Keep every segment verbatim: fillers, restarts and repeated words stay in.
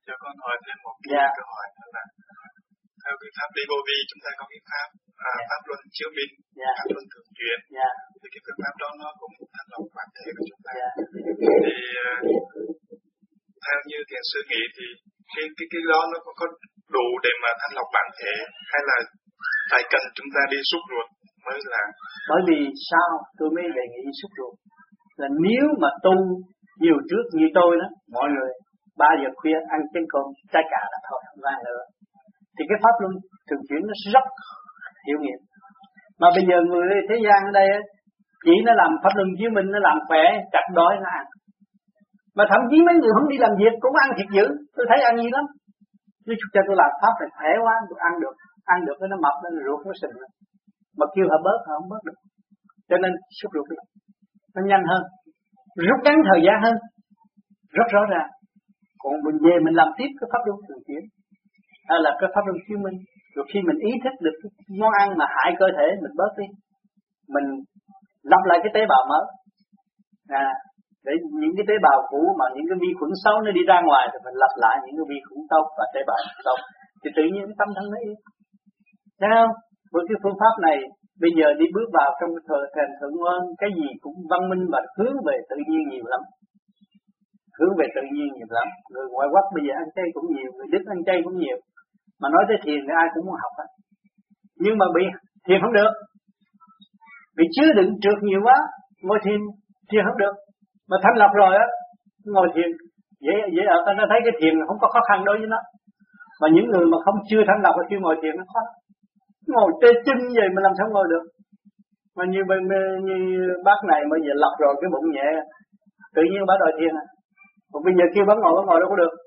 Cho con hỏi thêm một cái yeah. câu hỏi nữa là theo cái pháp đi vô vi chúng ta có cái pháp à, yeah. pháp luân chiếu minh, yeah. pháp luân thường chuyển, yeah. thì cái phương pháp đó nó cũng thanh lọc bản thể của chúng ta. yeah. Thì uh, theo như thiền sư nghĩ thì cái cái cái đó nó có, có đủ để mà thanh lọc bản thể hay là phải cần chúng ta đi xúc ruột mới là? Bởi vì sao tôi mới đề nghị xúc ruột là nếu mà tu nhiều trước như tôi đó, mọi người ba giờ khuya ăn chén cơm trái cà là thôi không ăn nữa, thì cái pháp luân thường chuyển nó rất hiệu nghiệm. Mà bây giờ người thế gian ở đây chỉ nó làm pháp luân chiếu minh, nó làm khỏe chặt đói nó ăn, mà thậm chí mấy người không đi làm việc cũng ăn thiệt dữ, tôi thấy ăn gì lắm. Chứ cho tôi làm pháp này khỏe quá, tôi ăn được, ăn được nó mập nó ruột nó sình, mà kêu họ bớt họ không bớt được, cho nên xúc ruột đi, nó nhanh hơn, rút ngắn thời gian hơn, rất rõ ràng. Còn mình về mình làm tiếp cái pháp luân thường chuyển, hay là cái pháp luân chiếu minh, rồi khi mình ý thức được cái món ăn mà hại cơ thể mình bớt đi, mình lập lại cái tế bào mới, à, để những cái tế bào cũ mà những cái vi khuẩn xấu nó đi ra ngoài thì mình lập lại những cái vi khuẩn tốt và tế bào tốt, thì tự nhiên cái tâm thân nó yên. Thấy không? Với cái phương pháp này bây giờ đi bước vào trong cái thời thềm thượng nguồn, cái gì cũng văn minh và hướng về tự nhiên nhiều lắm, hướng về tự nhiên nhiều lắm. Người ngoại quốc bây giờ ăn chay cũng nhiều, người Đức ăn chay cũng nhiều, mà nói tới thiền thì ai cũng muốn học hết, nhưng mà bị thiền không được, bị chứa đựng trượt nhiều quá, ngồi thiền thiền không được. Mà thanh lập rồi á, ngồi thiền dễ dễ ở, ta thấy cái thiền không có khó khăn đối với nó. Mà những người mà không chưa thanh lập khi ngồi thiền nó khó, ngồi tê chân vậy mà làm sao ngồi được. Mà như bên như bác này bây giờ lập rồi cái bụng nhẹ, tự nhiên bác đòi thiền à. Còn bây giờ kêu bác ngồi bác ngồi đâu có được,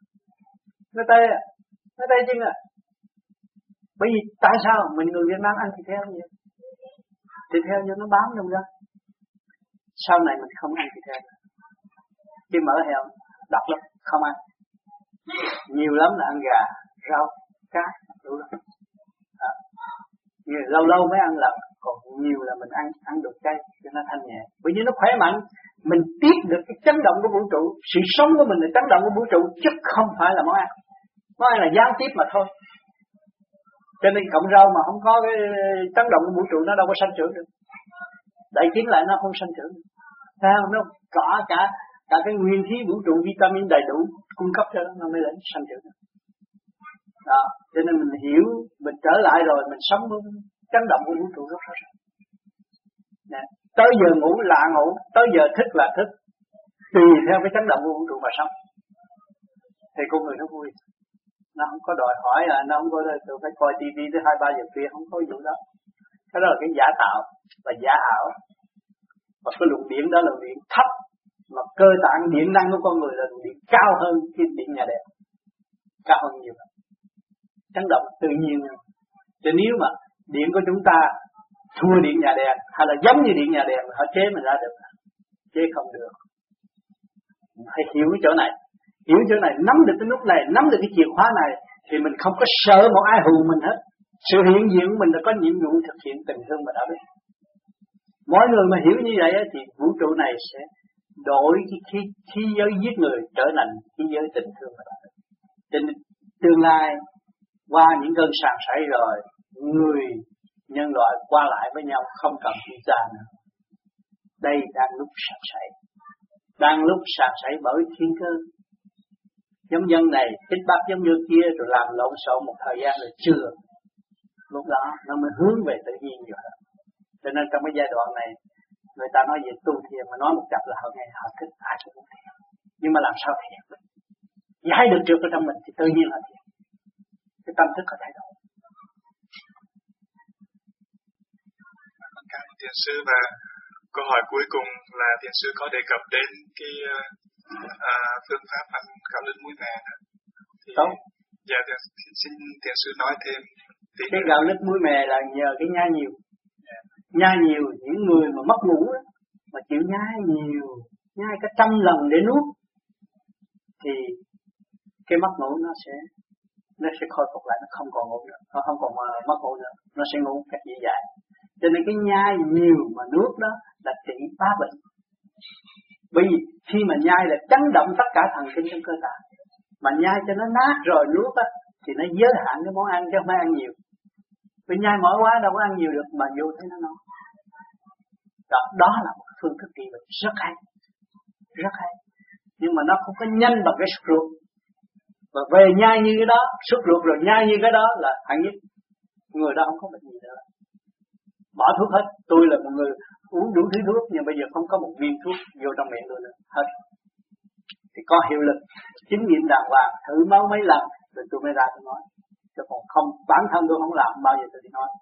nó tê à, nó tê chân à. Bởi vì tại sao mình người Việt Nam ăn thịt heo nhiều, thịt heo cho nó bám trong đó. Sau này mình không ăn thịt heo, khi mỡ heo độc lắm, không ăn. Nhiều lắm là ăn gà, rau, cá, đủ lắm. À, lâu lâu mới ăn lần, còn nhiều là mình ăn ăn được chay cho nó thanh nhẹ. Bởi vì nó khỏe mạnh, mình tiếp được cái chấn động của vũ trụ, sự sống của mình là chấn động của vũ trụ chứ không phải là món ăn. Món ăn là gián tiếp mà thôi. Cho nên cộng rau mà không có cái chấn động của vũ trụ nó đâu có sanh trưởng được. Đẩy chính lại nó không sanh trưởng được. Sao nó cả cả cả cái nguyên khí vũ trụ vitamin đầy đủ cung cấp cho nó, nó mới lên sanh trưởng được. Đó, cho nên mình hiểu, mình trở lại rồi mình sống với chấn động của vũ trụ rất rõ ràng. Tới giờ ngủ là ngủ, tới giờ thức là thức, tùy theo cái chấn động của vũ trụ mà sống. Thì con người nó vui, nó không có đòi hỏi là nó không có tôi phải coi tivi tới hai ba giờ khuya, không có vụ đó. Cái đó là cái giả tạo và giả ảo. Và cái luồng điện đó là luồng điện thấp, mà cơ tạng điện năng của con người là luồng điện cao hơn cái điện nhà đèn, cao hơn nhiều lắm. Chấn động tự nhiên. Cho nếu mà điện của chúng ta thua điện nhà đèn hay là giống như điện nhà đèn họ chế mình ra được, chế không được. Phải hiểu chỗ này, hiểu chỗ này, nắm được cái nút này, nắm được cái chìa khóa này, thì mình không có sợ một ai hù mình hết. Sự hiện diện của mình là có nhiệm vụ thực hiện tình thương và đạo đức. Mỗi người mà hiểu như vậy thì vũ trụ này sẽ đổi cái khí, khí giới giết người trở thành khí giới tình thương và đạo đức. Cho nên tương lai qua những cơn sàn sảy rồi, người nhân loại qua lại với nhau không cần visa nữa. Đây đang lúc sàn sảy, đang lúc sàn sảy bởi thiên cơ. Giống dân này tích bác giống như kia rồi làm lộn xộn một thời gian rồi chưa, lúc đó nó mới hướng về tự nhiên nhiều hơn. Cho nên trong cái giai đoạn này người ta nói về tu thiền mà nói một chập là họ nghe họ thích, ai cũng muốn thiền. Nhưng mà làm sao thiền? Giải được trước ở trong mình thì tự nhiên là thiền. Cái tâm thức có thay đổi. Cảm ơn thiền sư. Và câu hỏi cuối cùng là thiền sư có đề cập đến cái à, phương pháp ăn gạo lứt muối mè đó. Tốt. Dạ, xin thiền sư nói thêm. Thì cái gạo lứt muối mè là nhờ cái nhai nhiều. Yeah. Nhai nhiều, những người mà mất ngủ đó, mà chịu nhai nhiều, nhai cả trăm lần để nuốt, thì cái mất ngủ nó sẽ nó sẽ khôi phục lại, nó không còn ngủ nữa, nó không còn mất ngủ nữa, nó sẽ ngủ cách dễ dàng. Cho nên cái nhai nhiều mà nuốt đó là trị phá bệnh. Bởi vì khi mà nhai là chấn động tất cả thần kinh trong cơ thể, mà nhai cho nó nát rồi nuốt á thì nó giới hạn cái món ăn chứ không phải ăn nhiều. Vì nhai mỏi quá đâu có ăn nhiều được mà vô thấy nó no. Đó, đó là một phương thức trị bệnh rất hay, rất hay. Nhưng mà nó không có nhanh bằng cái sốt ruột. Và về nhai như cái đó, sốt ruột rồi nhai như cái đó là hạng nhất. Người đó không có bệnh gì nữa. Bỏ thuốc hết. Tôi là một người uống đủ thứ thuốc nhưng bây giờ không có một viên thuốc vô trong miệng tôi nữa. Hết. Thì có hiệu lực. Chứng nghiệm đàng hoàng. Thử máu mấy lần rồi tôi mới ra tôi nói. Chứ còn không, bản thân tôi không làm bao giờ tôi đi nói.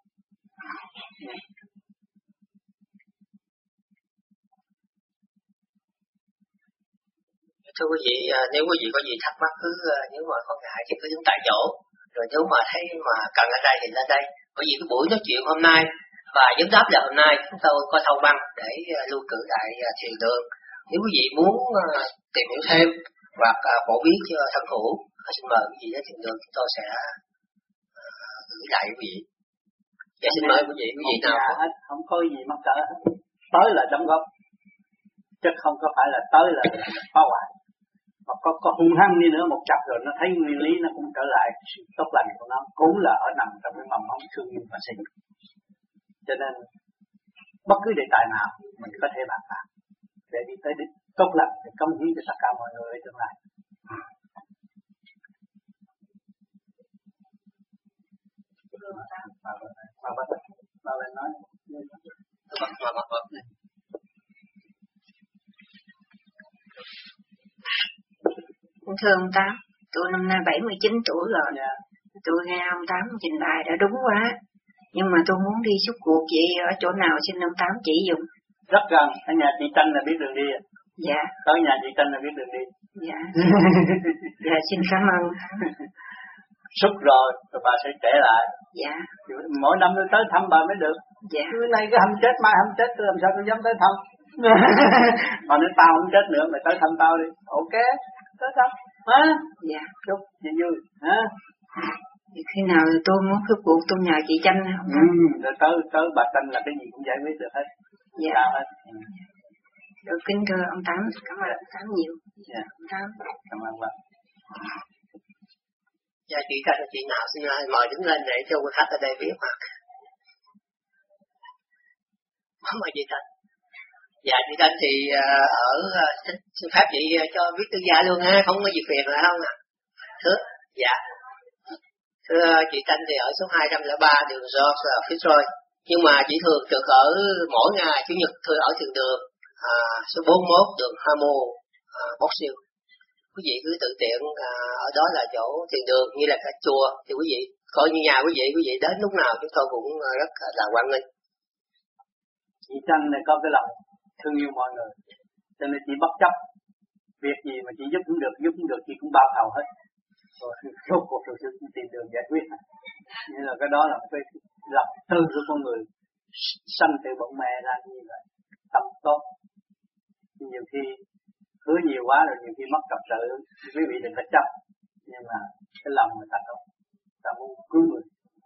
Thưa quý vị, nếu quý vị có gì thắc mắc cứ nếu mà có ngại thì cứ đứng tại chỗ. Rồi nếu mà thấy mà cần ở đây thì lên đây. Bởi vì cái buổi nói chuyện hôm nay và vấn đáp là hôm nay chúng tôi có thâu băng để lưu trữ tại thiền đường. Nếu quý vị muốn tìm hiểu thêm hoặc phổ biến cho thân hữu, xin mời quý vị đến thiền đường, chúng tôi sẽ gửi lại quý vị. Dạ, xin mời quý vị, quý vị nào hết, không có gì mắc cỡ hết. Tới là đóng góp, chứ không có phải là tới là, là phá hoại. Mà có, có hung hăng đi nữa một chập rồi nó thấy nguyên lý nó cũng trở lại sự tốt lành của nó, cũng là ở nằm trong cái mầm móng thương yêu và sinh. Cho nên bất cứ đề tài nào mình có thể bàn bạc để đi tới đích tốt lành để cống hiến cho tất cả mọi người ở tương lai. Bà bà bà bà nói bà bà bà thưa ông Tám, tôi năm nay bảy mươi chín tuổi rồi. Yeah. Tôi nghe ông Tám trình bày đã đúng quá. Nhưng mà tôi muốn đi xuất cuộc vậy ở chỗ nào xin ông Tám chỉ dùng. Rất gần, ở nhà chị Tranh là biết đường đi. Dạ. Tới nhà chị Tranh là biết đường đi. Dạ. Dạ, xin cảm ơn. Xuất rồi, rồi bà sẽ trẻ lại. Dạ. Mỗi năm tôi tới thăm bà mới được. Dạ. Cứ nay cứ hâm chết, mai hâm chết, tôi làm sao tôi dám tới thăm. Mà nếu tao không chết nữa, mày tới thăm tao đi. Ok, tới thăm. Hả? Dạ. Chúc chị vui. Hả? Khi nào tôi muốn xuất cuộc tôi nhờ chị Tranh không? Ừ, rồi tới, tới bà Tranh là cái gì cũng giải quyết được hết. Dạ. Sao hết. Ừ. Tôi kính thưa ông Tám, cảm ơn ông Tám nhiều. Dạ. Ông Tám. Cảm ơn bà. Dạ, chị Tranh, chị nào xin mời đứng lên để cho quý khách ở đây biết mặt. Mời chị Tranh. Dạ, chị Tranh thì ở xin phép chị cho biết tư gia luôn ha, không có gì phiền phải không ạ? Thưa, dạ. Thưa chị Tranh thì ở số hai trăm lẻ ba đường George Fitzroy, nhưng mà chị thường trực ở mỗi ngày chủ nhật thường ở thiền đường à, số bốn mươi mốt đường Hamo, à, Bóc Siêu. Quý vị cứ tự tiện à, ở đó là chỗ thiền đường như là cả chùa thì quý vị coi như nhà quý vị, quý vị đến lúc nào chúng tôi cũng rất là hoan nghênh. Chị Tranh này có cái lòng thương yêu mọi người, cho nên chị bất chấp việc gì mà chị giúp cũng được, giúp cũng được, chị cũng bao thầu hết. Rồi rốt cuộc rồi chị tìm đường giải quyết. Nên là cái đó là cái lòng tư của con người sanh từ bụng mẹ ra như vậy, tâm tốt. Nhiều khi hứa nhiều quá rồi nhiều khi mất trật tự, quý vị đừng có chấp. Nhưng mà cái lòng người ta tốt, ta muốn cứu người.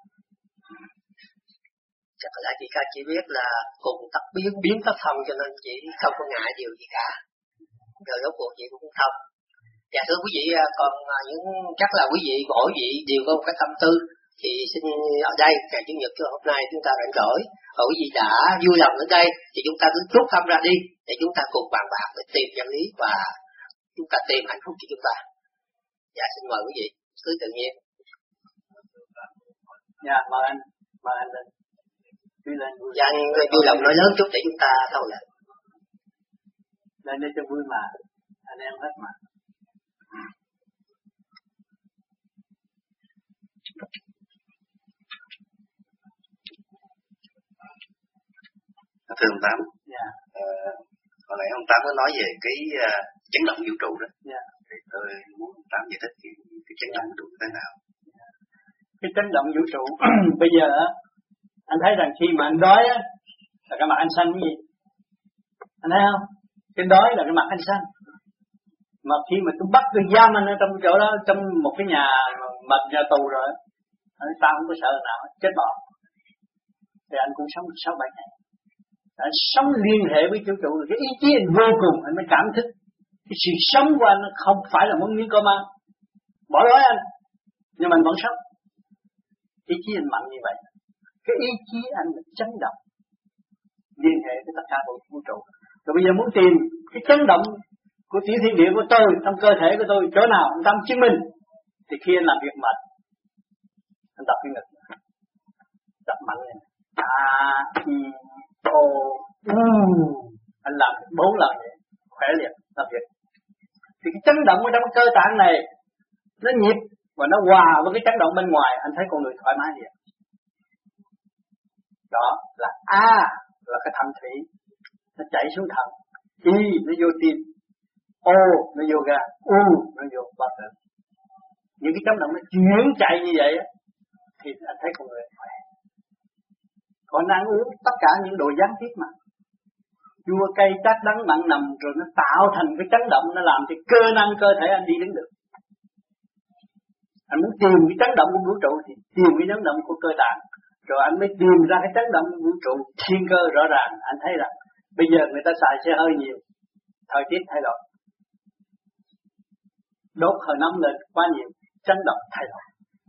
Chắc là chị Khai chỉ biết là cùng tập biến biến pháp thông cho nên chị không có ngại điều gì cả. Rồi rốt cuộc chị cũng không thông. Dạ thưa quý vị, còn những chắc là quý vị mỗi vị đều có một cái tâm tư thì xin ở đây ngày chủ nhật hôm nay chúng ta rảnh rỗi, và quý vị đã vui lòng ở đây thì chúng ta cứ rút tâm ra đi để chúng ta cùng bàn bạc để tìm chân lý và chúng ta tìm hạnh phúc cho chúng ta. Dạ xin mời quý vị cứ tự nhiên. Dạ mời anh, mời anh lên. Vui lên vui. Dạ anh vui lòng nói lớn chút để chúng ta thâu lại. Lên đây cho vui mà, anh em hết mà. Thưa ông Tám, yeah. ờ, hồi nãy ông Tám có nói về cái uh, chấn động vũ trụ đó, yeah. thì tôi muốn ông Tám giải thích cái, cái chấn động vũ trụ thế nào. Yeah. Cái chấn động vũ trụ bây giờ anh thấy rằng khi mà anh đói á là cái mặt anh xanh cái gì, anh thấy không? Cái đói là cái mặt anh xanh. Mà khi mà tôi bắt tôi giam anh ở trong chỗ đó, trong một cái nhà mật nhà tù rồi, anh ta không có sợ nào chết bỏ, thì anh cũng sống sáu bảy ngày. Anh sống liên hệ với vũ trụ, cái ý chí anh vô cùng, anh mới cảm thức cái sự sống của anh không phải là muốn miếng cơm ăn, bỏ lỗi anh, nhưng mà anh vẫn sống. Ý chí anh mạnh như vậy. Cái ý chí anh là chấn động, liên hệ với tất cả vũ trụ. Rồi bây giờ muốn tìm cái chấn động của tiểu thiên địa của tôi trong cơ thể của tôi chỗ nào anh tâm chứng minh, thì khi anh làm việc mệt, anh tập cái ngực, tập mạnh lên, a i o u, anh làm bốn lần vậy, khỏe liền làm việc. Thì cái chấn động ở trong cơ tạng này nó nhịp và nó hòa với cái chấn động bên ngoài, anh thấy con người thoải mái liền. Đó là A là cái thận thủy, nó chảy xuống thận, I nó vô tim, O nó vô gan, U nó vô bao tử. Những cái chấn động nó chuyển chạy như vậy á, thì anh thấy con người khỏe. Còn ăn uống tất cả những đồ gián tiếp mà, chua cay chát đắng mặn nằm, rồi nó tạo thành cái chấn động, nó làm cho cơ năng cơ thể anh đi đứng được. Anh muốn tìm cái chấn động của vũ trụ thì tìm cái chấn động của cơ tạng, rồi anh mới tìm ra cái chấn động của vũ trụ thiên cơ rõ ràng. Anh thấy rằng bây giờ người ta xài xe hơi nhiều, thời tiết thay đổi, đốt hơi nóng lên quá nhiều, chấn động thay đổi.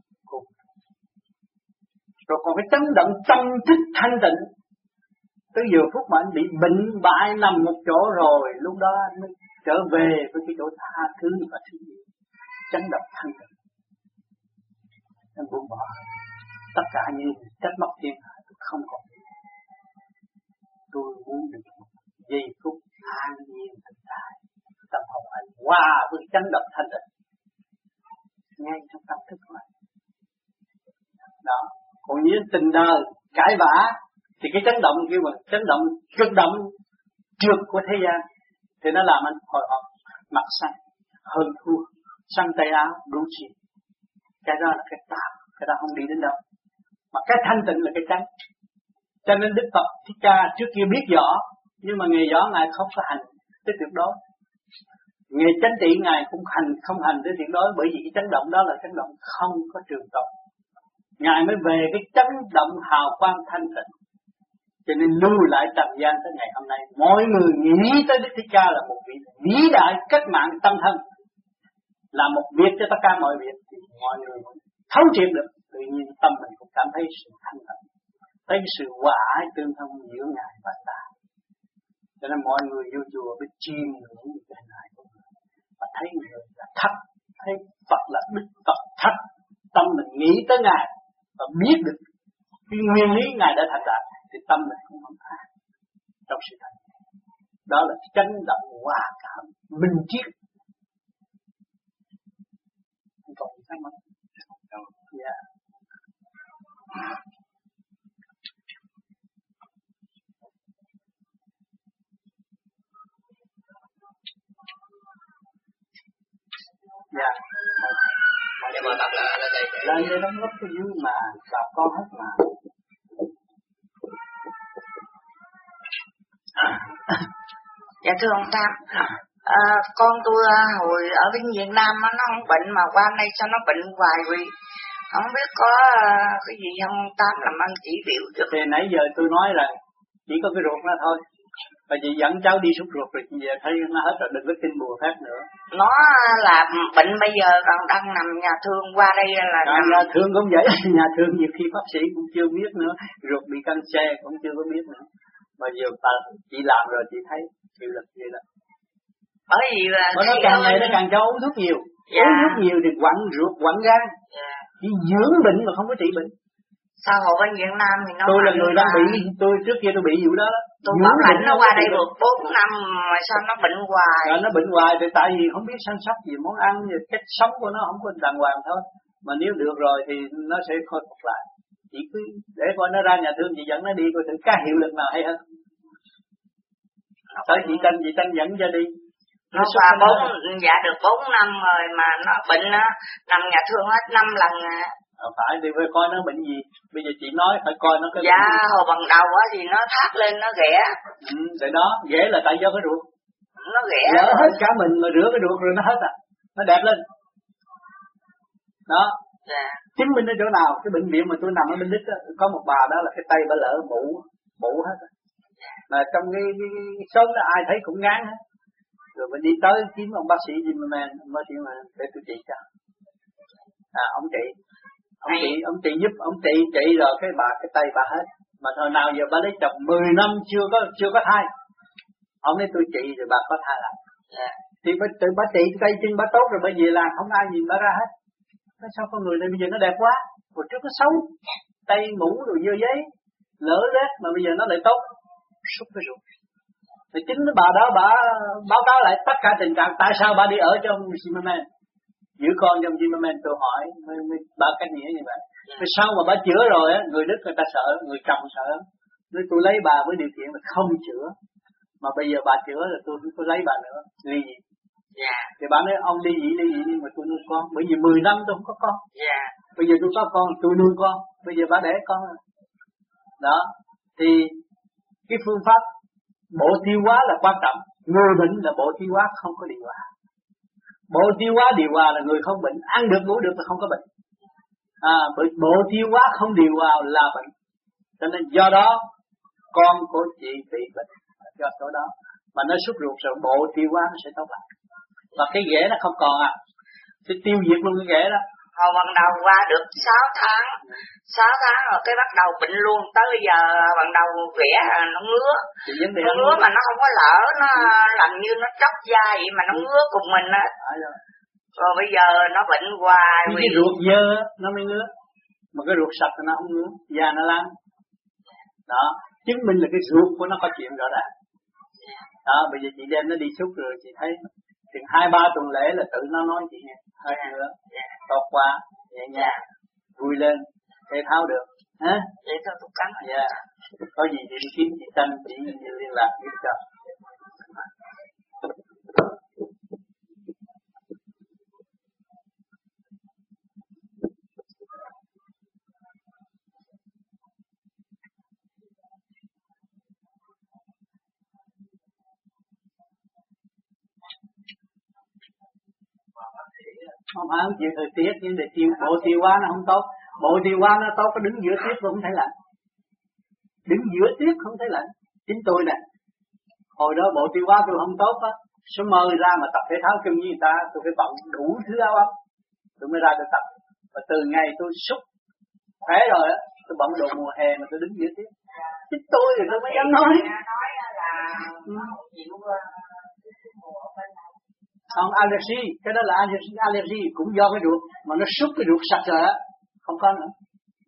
Rồi còn cái chấn động tâm thức thanh tịnh, tới giờ phút mà anh bị bệnh bại nằm một chỗ rồi, lúc đó anh mới trở về với cái chỗ tha thứ và thương yêu, chấn động thanh tịnh. Anh buông bỏ tất cả những trách móc thiên hạ, tôi không còn. Tôi muốn được một giây phút an nhiên tự tại, tâm hồn anh hòa với chấn động thanh tịnh ngay trong tâm thức của anh. Đó. Còn như tình đời cãi vã thì cái chấn động kêu mà chấn động cực động trượt của thế gian thì nó làm anh hồi hộp, mặt xanh, hơn thua, xăng tay áo, đủ chuyện. Cái đó là cái tà, cái đó không đi đến đâu. Mà cái thanh tịnh là cái chánh. Cho nên Đức Phật Thích Ca trước kia biết rõ, nhưng mà nghề rõ Ngài không có hành tới tuyệt đối. Nghề chánh trị Ngài cũng hành không hành tới tuyệt đối, bởi vì cái chấn động đó là chấn động không có trường tồn. Ngài mới về cái chấn động hào quang thanh tịnh. Cho nên lưu lại trần gian tới ngày hôm nay, mọi người nghĩ tới Đức Thích Ca là một vị vĩ đại cách mạng tâm thân, là một việc cho tất cả mọi việc, thì mọi người thấu triệt được. Tự nhiên tâm mình cũng cảm thấy sự thanh tịnh, thấy sự hòa ái tương thông giữa Ngài và ta. Cho nên mọi người vô chùa biết chiêm ngưỡng cái này của người, và thấy người là thật, thấy Phật là Đức Phật thật. Tâm mình nghĩ tới Ngài và biết được cái nguyên lý Ngài đã thành đạt, thì tâm mình cũng không tha trong sự thành. Đó là chấn động hòa cảm minh triết. Không còn gì khác nữa. Dạ. Dạ. Dạ mời bạn là lên đây. Lên đây đóng góp cái dưới mà bà con hết mà. Dạ thưa ông Tam, à, con tôi hồi ở bên Việt Nam nó không bệnh mà qua đây sao nó bệnh hoài vì không biết có cái gì không Tam làm ăn chỉ biểu được. Thì nãy giờ tôi nói là chỉ có cái ruột nó thôi. Và chị dẫn cháu đi xúc ruột rồi chị về thấy nó hết rồi, đừng có tin bùa phép nữa. Nó là bệnh bây giờ còn đang nằm nhà thương, qua đây là à, nằm... Nhà thương cũng vậy, nhà thương nhiều khi bác sĩ cũng chưa biết nữa, ruột bị căng xe cũng chưa có biết nữa. Mà giờ ta, chị làm rồi chị thấy chịu lực vậy đó. Bởi vì là... Mà nó càng ngày nó càng cho uống thuốc nhiều. Dạ. Uống thuốc nhiều thì quặn ruột, quặn gan. Dạ. Chỉ dưỡng bệnh mà không có trị bệnh. Sao hồi bên Việt Nam thì nó... Tôi là người đang bị, tôi trước kia tôi bị vụ đó. Tôi bảo lãnh nó qua đây được bốn năm mà sao nó bệnh hoài. Rồi nó bệnh hoài thì tại vì không biết săn sóc gì món ăn, gì cách sống của nó không có đàng hoàng thôi. Mà nếu được rồi thì nó sẽ khôi phục lại. Chỉ cứ để coi nó ra nhà thương chị dẫn nó đi coi thử cái hiệu lực nào hay hơn. Tới chị Tranh, chị Tranh dẫn cho đi. Nó qua bốn, dạ được bốn năm rồi mà nó bệnh á, nằm nhà thương hết năm lần à. À, phải thì phải coi nó bệnh gì. Bây giờ chị nói phải coi nó cái dạ, bệnh gì. hồi bằng đầu á thì nó thắt lên nó ghẻ. Ừ, tại đó, ghẻ là tại do cái ruột. Nó ghẻ. Lỡ hết cả mình mà rửa cái ruột rồi nó hết à. Nó đẹp lên. Đó. Dạ. Chứng minh ở chỗ nào, cái bệnh viện mà tôi nằm ở bên đích đó, có một bà đó là cái tay bà lỡ mũ, mũ hết á. Mà trong cái, cái, cái sớm đó ai thấy cũng ngán hết. Rồi mình đi tới kiếm ông bác sĩ gì mà men, bác sĩ mà để tôi trị cho. À, ông trị, ông trị, ông trị giúp, ông trị trị rồi cái bà cái tay bà hết. Mà hồi nào giờ bà lấy chồng mười năm chưa có chưa có thai. Ông nói tôi trị rồi bà có thai lại. À, thì bà tự bà trị tay chân bà tốt rồi, bởi vì là không ai nhìn bà ra hết. Nói sao con người này bây giờ nó đẹp quá, hồi trước nó xấu, tay mũ rồi dơ giấy, lỡ lét mà bây giờ nó lại tốt, xúc cái ruột. Thì chính bà đó bà báo cáo lại tất cả tình trạng tại sao bà đi ở trong Zimmerman, giữ con trong Zimmerman. Tôi hỏi mới, mới bà cách nghĩa như vậy. Vì sao mà bà chữa rồi á, người Đức người ta sợ, người chồng sợ. Nếu tôi lấy bà với điều kiện là không chữa, mà bây giờ bà chữa rồi tôi không có lấy bà nữa, ly dị. Dạ. Thì bà nói ông ly dị ly dị nhưng mà tôi nuôi con, bởi vì mười năm tôi không có con. Dạ. Bây giờ tôi có con, tôi nuôi con, bây giờ bà đẻ con rồi. Đó, thì cái phương pháp bộ tiêu hóa là quan trọng. Người bệnh là bộ tiêu hóa không có điều hòa. Bộ tiêu hóa điều hòa là người không bệnh, ăn được ngủ được là không có bệnh. À, bởi bộ tiêu hóa không điều hòa là bệnh. Cho nên do đó con của chị bị bệnh do chỗ đó, mà nó sút ruột rồi bộ tiêu hóa nó sẽ tốt lại. Và cái ghẻ nó không còn à, sẽ tiêu diệt luôn cái ghẻ đó. Hồi ban đầu qua được sáu tháng, sáu tháng rồi cái bắt đầu bệnh luôn, tới bây giờ ban đầu ghẻ nó ngứa, nó ngứa mà nó không có lỡ, nó làm như nó chóc da vậy mà nó ngứa cùng mình á. Rồi bây giờ nó bệnh hoài. Vì cái ruột dơ nó mới ngứa, mà cái ruột sạch thì nó không ngứa, da nó láng. Đó, chứng minh là cái ruột của nó có chuyện rõ ràng. Đó, bây giờ chị đem nó đi xúc rồi chị thấy chừng hai ba tuần lễ là tự nó nói chị nghe, hơi nữa, tốt quá, nhẹ nhàng, vui lên, thể thao được, hả? Vậy thôi tôi cắn. Dạ, có gì thì đi kiếm chị Tranh, chị liên lạc với cho. Không phải không chịu thời tiết, nhưng để tiêu bộ tiêu hóa nó không tốt. Bộ tiêu hóa nó tốt, có đứng giữa tiết cũng không thấy lạnh. Đứng giữa tiết không thấy lạnh. Chính tôi nè, hồi đó bộ tiêu hóa tôi không tốt á, số mơ ra mà tập thể thao chung với người ta, tôi phải bận đủ thứ áo ấm, tôi mới ra tôi tập. Và từ ngày tôi xúc khỏe rồi á, tôi bận đồ mùa hè mà tôi đứng giữa tiết. Chính tôi thì tôi mới dám nói. Nói là không chịu mùa bên này. Không, allergy, cái đó là allergy, allergy cũng do cái ruột, mà nó xúc cái ruột sạch rồi á, không có nữa.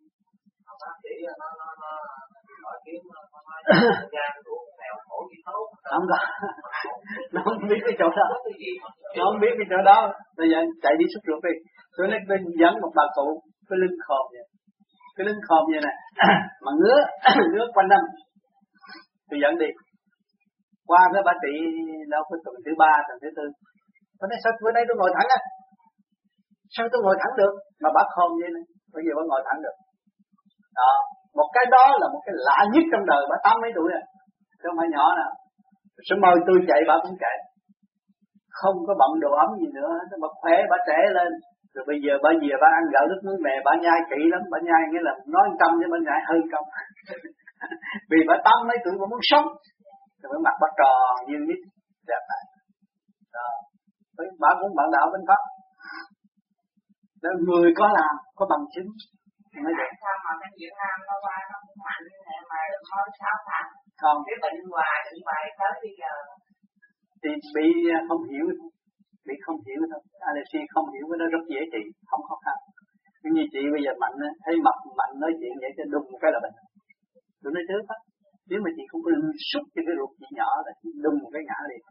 Không có, nó không biết cái chỗ đó, nó không biết cái chỗ đó, bây giờ chạy đi xúc ruột đi. Tôi nói tôi dẫn một bà cụ, cái lưng khòm vậy, cái lưng khòm vậy này, mà ngứa, ngứa quanh năm, tôi dẫn đi. Qua cái bà chị đâu có tuần thứ ba, tuần thứ tư. Bữa nay sao bữa nay tôi ngồi thẳng á? Sao tôi ngồi thẳng được? Mà bác khom vậy này, bây giờ bác ngồi thẳng được. Đó, một cái đó là một cái lạ nhất trong đời, bà tám mấy tuổi rồi, chứ không phải nhỏ nào. Số mời tôi chạy bà cũng chạy, không có bận đồ ấm gì nữa, bà khỏe, bà trẻ lên. Rồi bây giờ bà về bà ăn gạo nước muối mè, bà nhai kỹ lắm, bà nhai nghĩa là nói trăm chứ bà nhai hơn trăm. Vì bà tám mấy tuổi bà muốn sống, rồi bà mặt bà tròn như nít, đẹp lại. Đó. Bà cũng bạn đạo bên Pháp. Đó, người có làm, có bằng chứng mới được. Sao mà bên Việt Nam nó qua nó cũng mạnh như thế mà mới sáu tháng. Không. Cái bệnh hoài, bệnh hoài tới bây giờ. Thì bị không hiểu, bị không hiểu thôi. Allergy không hiểu cái đó rất dễ trị, không khó khăn. Nhưng như chị bây giờ mạnh, thấy mặt mạnh nói chuyện vậy cho đùng một cái là bệnh. Tôi nói trước á, nếu mà chị không có xúc cho cái ruột chị nhỏ là chị đùng một cái ngã đi.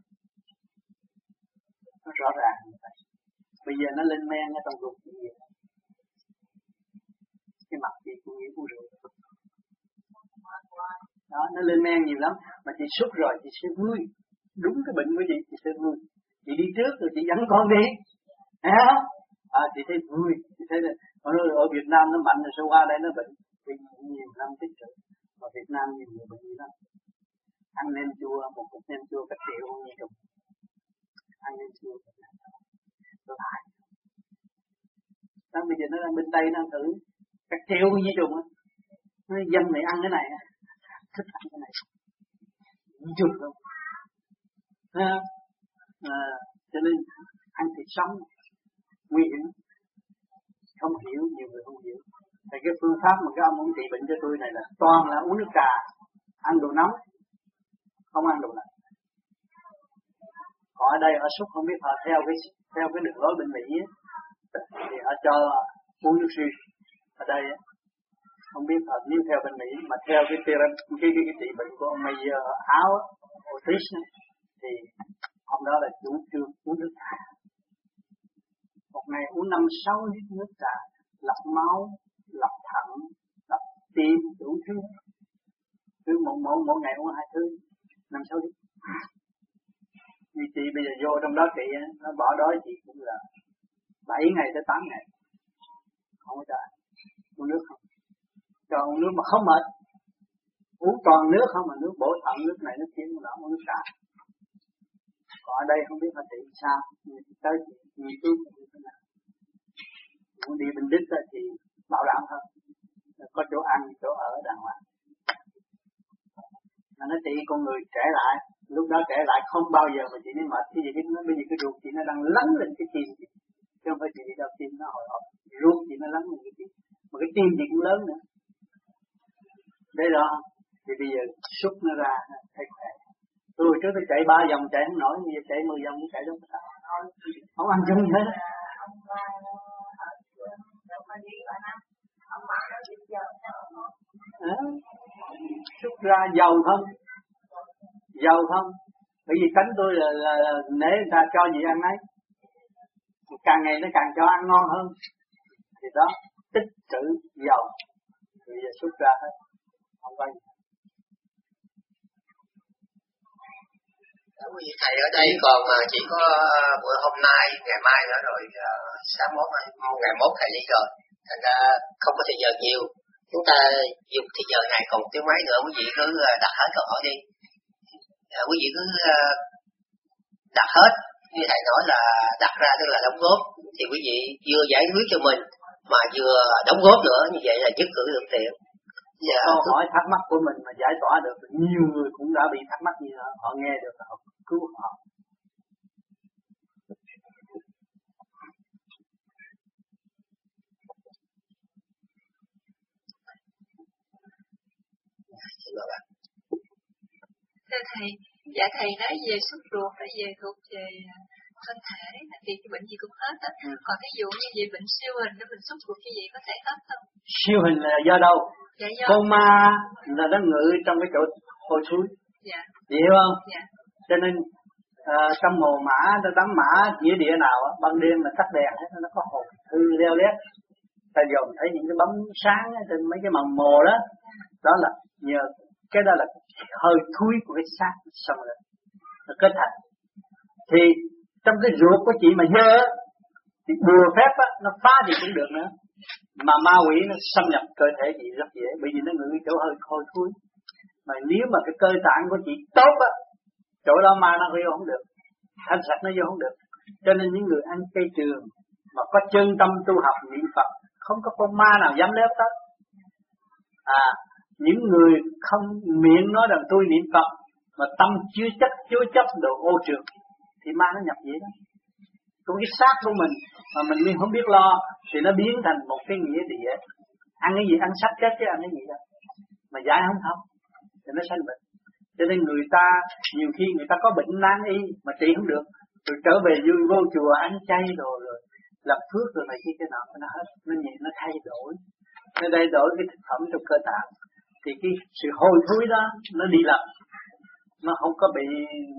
Nó rõ ràng như vậy. Bây giờ nó lên men ở trong ruột chị vậy. Cái mặt chị cũng nghĩ uống rượu. Đó, nó lên men nhiều lắm. Mà chị xúc rồi chị sẽ vui. Đúng cái bệnh của chị, chị sẽ vui. Chị đi trước rồi chị dẫn con đi. Thấy không? À, chị thấy vui. Chị thấy là ở Việt Nam nó mạnh rồi sao qua đây nó bệnh. Vì nhiều năm tích trữ. Mà Việt Nam nhiều người bệnh lắm. Ăn nem chua, một cục nem chua cách triệu không như trùng. Ăn nem chua tôi lại. Đó, bây giờ nó đang bên Tây nó thử cách triệu không như trùng á. Nói dân này ăn cái này, thích ăn cái này. Như trùng không? À, à, cho nên ăn thịt sống nguy hiểm, không cái phương pháp mà cái ông ông trị bệnh cho tôi này là toàn là uống nước trà, ăn đồ nóng, không ăn đồ lạnh. Họ ở đây họ xúc không biết họ theo cái theo cái đường lối bên Mỹ ấy, thì họ cho uống nước suy. Ở đây ấy, không biết họ nếu theo bên Mỹ mà theo cái cái cái, cái, cái trị bệnh của ông Mayer ở Áo, Autriche thì ông đó là chủ trương uống nước trà. Một ngày uống năm sáu lít nước trà, lọc máu, lọc thận, lọc tim, đủ thứ. Cứ mỗi mỗi mỗi ngày uống hai thứ, năm sáu lít. Vì chị bây giờ vô trong đó chị nó bỏ đói chị cũng là bảy ngày tới tám ngày, không có cho ăn. Uống nước không? Cho uống nước mà không mệt, uống toàn nước không mà nước bổ thận, nước này nước kia nó uống nước trà. Còn ở đây không biết họ trị sao, tới nghiên cứu như thế nào. Muốn đi bên Đức thì bảo đảm hơn, có chỗ ăn, chỗ ở đàng hoàng. Mà nó trị con người trẻ lại, lúc đó trẻ lại không bao giờ mà chị mới mệt. Cái gì nó bây giờ cái ruột chị nó đang lắng lên cái tim chị, chứ không phải chị đi đau tim nó hồi hộp. Ruột chị nó lắng lên cái tim, mà cái tim chị cũng lớn nữa. Đấy đó, thì bây giờ xúc nó ra thấy khỏe. Tôi trước tôi chạy ba vòng chạy không nổi, bây giờ chạy mười vòng cũng chạy đâu có sao. Không ăn chung hết. À, xúc ra dầu không? Dầu không? Bởi vì cánh tôi là, là, là nể người ta cho gì ăn ấy. Càng ngày nó càng cho ăn ngon hơn. Thì đó, tích trữ dầu. Bây giờ xúc ra hết. Không có gì. Quý vị thầy ở đây còn chỉ có bữa hôm nay, ngày mai nữa rồi sáng mốt, ngày mốt thầy đi rồi. Thành ra không có thời giờ nhiều. Chúng ta dùng thời giờ này còn một tiếng mấy nữa, quý vị cứ đặt hết câu hỏi đi. À, quý vị cứ đặt hết, như thầy nói là đặt ra tức là đóng góp. Thì quý vị vừa giải quyết cho mình mà vừa đóng góp nữa, như vậy là nhất cử được tiện. Dạ, câu hỏi thắc mắc của mình mà giải tỏa được, nhiều người cũng đã bị thắc mắc như đó, họ nghe được họ cứu họ. Thưa thầy, dạ thầy nói về xúc ruột là về thuộc về thân thể, thì cái bệnh gì cũng hết á. Ừ. Còn ví dụ như về bệnh siêu hình nó mình xúc ruột như vậy có thể hết không? Siêu hình là do đâu? Dạ do. Con ma là nó ngự trong cái chỗ hôi thối. Dạ. Vậy hiểu không? Dạ. Cho nên à, trong mồ mã, trong tấm mã nghĩa địa nào á, ban đêm mà tắt đèn hết nó có hồn thư leo lét. Ta dòm thấy những cái bóng sáng trên mấy cái màn mồ đó, đó là nhờ cái đó là hơi thui của cái xác xong rồi nó kết thành. Thì trong cái ruột của chị mà dơ thì bùa phép á, nó phá thì cũng được nữa. Mà ma quỷ nó xâm nhập cơ thể chị rất dễ, bởi vì nó ngự cái chỗ hơi hôi thối. Mà nếu mà cái cơ tạng của chị tốt á, chỗ đó ma nó vô không được, thanh sạch nó vô không được. Cho nên những người ăn chay trường mà có chân tâm tu học niệm Phật, không có con ma nào dám lép tới. À, những người không miệng nói rằng tôi niệm Phật mà tâm chưa chấp chưa chấp đồ ô trượt thì ma nó nhập vậy đó. Còn cái xác của mình mà mình không biết lo thì nó biến thành một cái nghĩa địa. Ăn cái gì ăn xác chết chứ ăn cái gì đâu. Mà giải không thông thì nó sanh bệnh. Cho nên người ta nhiều khi người ta có bệnh nan y mà trị không được, rồi trở về vô, vô chùa ăn chay rồi rồi làm phước rồi này kia cái nào nó hết, nó nhìn nó thay đổi, nó thay đổi cái thực phẩm trong cơ tạng, thì cái sự hôi thối đó nó đi lặp, nó không có bị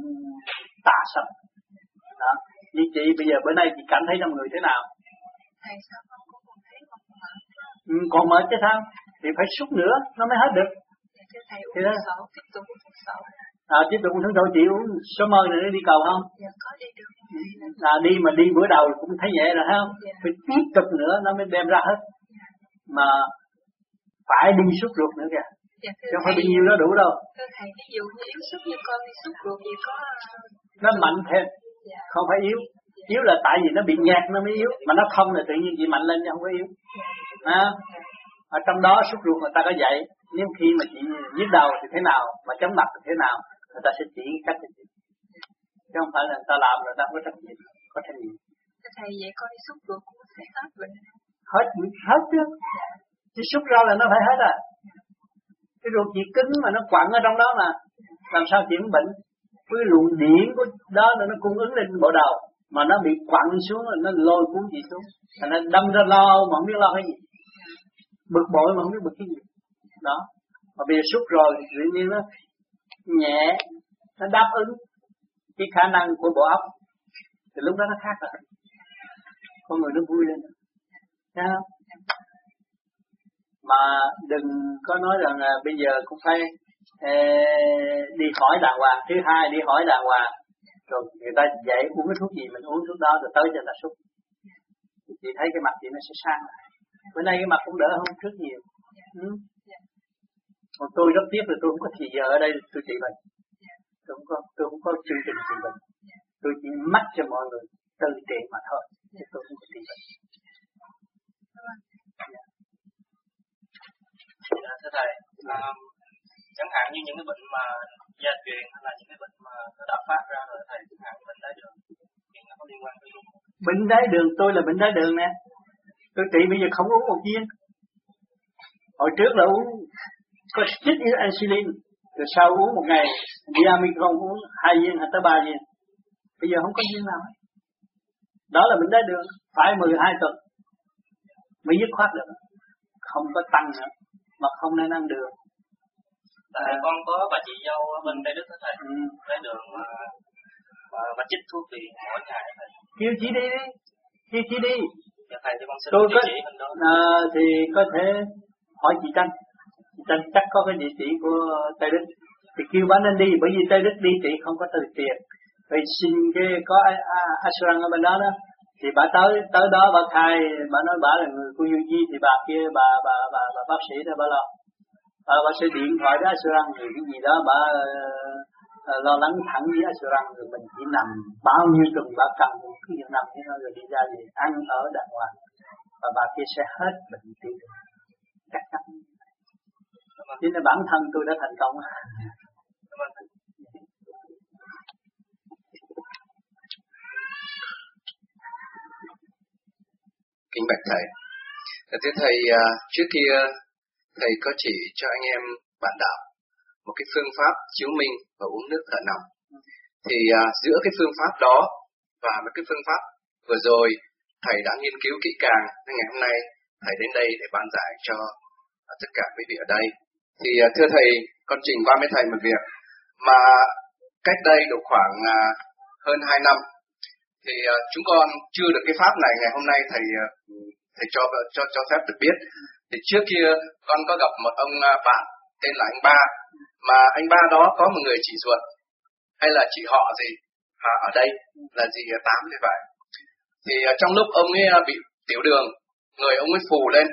tà sập. Đó. Như chị bây giờ bữa nay chị cảm thấy trong người thế nào? Thầy sao không có còn thấy còn mệt? Ừ, còn mệt chứ sao? Thì phải xúc nữa nó mới hết được. Thưa thầy uống thuốc sổ, tiếp tục uống thuốc sổ. À, tiếp tục uống thuốc sổ, chị uống số mơ này để đi cầu không? Dạ có đi được. À, đi mà đi bữa đầu cũng thấy nhẹ rồi không? Dạ. Phải tiếp tục nữa nó mới đem ra hết. Dạ. Mà phải đi xúc ruột nữa kìa. Dạ, chứ không phải bị nhiều đó đủ đâu. Thưa thầy, ví dụ như yếu xúc như con đi xúc ruột gì có... Nó mạnh thêm, dạ. Không phải yếu. Dạ. Yếu là tại vì nó bị nhạt nó mới yếu, mà nó thông là tự nhiên chị mạnh lên chứ không có yếu. Dạ. À, ở trong đó xúc ruột người ta có dạy, nếu khi mà chị nhức đầu thì thế nào, mà chóng mặt thì thế nào, người ta sẽ chỉ cách để chị. Chứ không phải là người ta làm rồi ta không có trách nhiệm, có trách nhiệm. Thầy vậy con đi xúc ruột cũng sẽ hết bệnh. Hết, hết chứ. Dạ. Chứ xúc ra là nó phải hết à. Cái ruột chỉ cứng mà nó quặn ở trong đó mà làm sao chuyển bệnh. Cái luồng điển của đó là nó cung ứng lên bộ đầu mà nó bị quặn xuống rồi nó lôi cuốn gì xuống, thành nó đâm ra lo mà không biết lo cái gì, bực bội mà không biết bực cái gì đó. Mà bây giờ xúc rồi tự nhiên nó nhẹ, nó đáp ứng cái khả năng của bộ óc thì lúc đó nó khác rồi, con người nó vui lên, thấy không? Mà đừng có nói rằng là bây giờ cũng phải ê, đi hỏi đàng hoàng. Thứ hai đi hỏi đàng hoàng, rồi người ta dạy uống cái thuốc gì mình uống thuốc đó rồi tới cho ta xúc. Chị thấy cái mặt chị nó sẽ sang lại. Bữa nay cái mặt cũng đỡ hơn trước nhiều. Ừ. Còn tôi rất tiếc là tôi không có thì giờ ở đây tôi trị bệnh. Tôi không có, tôi không có chương trình trị bệnh. Tôi chỉ mắt cho mọi người tự trị mà thôi. Chứ tôi không có trị bệnh. Dạ, thưa thầy, um, chẳng hạn như những cái bệnh mà gia truyền hay là những cái bệnh mà nó đã phát ra rồi thầy, chẳng hạn bệnh đái đường thì nó có liên quan tới luôn. Bệnh đái đường tôi là bệnh đái đường nè, tôi trị bây giờ không uống một viên. Hồi trước là uống có chích insulin, rồi sau uống một ngày diamicron uống hai viên hay tới ba viên. Bây giờ không có viên nào hết. Đó là bệnh đái đường, phải mười hai tuần mới dứt khoát được, không có tăng nữa. Mà không nên ăn đường. Tại à, con có bà chị dâu ở bên Tây Đức đó thầy, ừ. Đái đường mà, mà, mà chích thuốc vì mỗi ngày thầy. Kêu chị đi đi, kêu chị đi. Dạ thầy, cho con xin tôi địa có, chỉ bên đó. À, thì có thể hỏi chị Tranh. Chị Tranh chắc có cái địa chỉ của Tây Đức. Thì kêu bà nên đi, bởi vì Tây Đức đi chị không có từ tiền. Vì xin cái có Ashram ở bên đó đó. Thì bà tới tới đó bà khai, bà nói bà là người của U G thì bà kia bà bà bà, bà bác sĩ đó bà lo, bà, bà sẽ điện thoại đến Ashram rồi cái gì đó bà uh, lo lắng thẳng với Ashram rồi mình chỉ nằm bao nhiêu tuần bà cầm cứ việc nằm thế thôi rồi đi ra về ăn ở đàng hoàng và bà kia sẽ hết bệnh tiêu đường chắc chắn. Cho nên bản thân tôi đã thành công. Kính bạch thầy, thưa thầy, trước kia thầy có chỉ cho anh em bạn đạo một cái phương pháp chiếu minh và uống nước thở nằm. Thì giữa cái phương pháp đó và một cái phương pháp vừa rồi thầy đã nghiên cứu kỹ càng, nên ngày hôm nay thầy đến đây để ban giải cho tất cả quý vị ở đây. Thì thưa thầy, con trình qua với thầy một việc mà cách đây độ khoảng hơn hai năm thì uh, chúng con chưa được cái pháp này, ngày hôm nay thầy uh, thầy cho cho cho phép được biết. Thì trước kia con có gặp một ông uh, bạn tên là anh Ba, mà anh Ba đó có một người chị ruột hay là chị họ gì à, ở đây là gì uh, Tám thì phải. Thì uh, trong lúc ông ấy uh, bị tiểu đường, người ông ấy phù lên,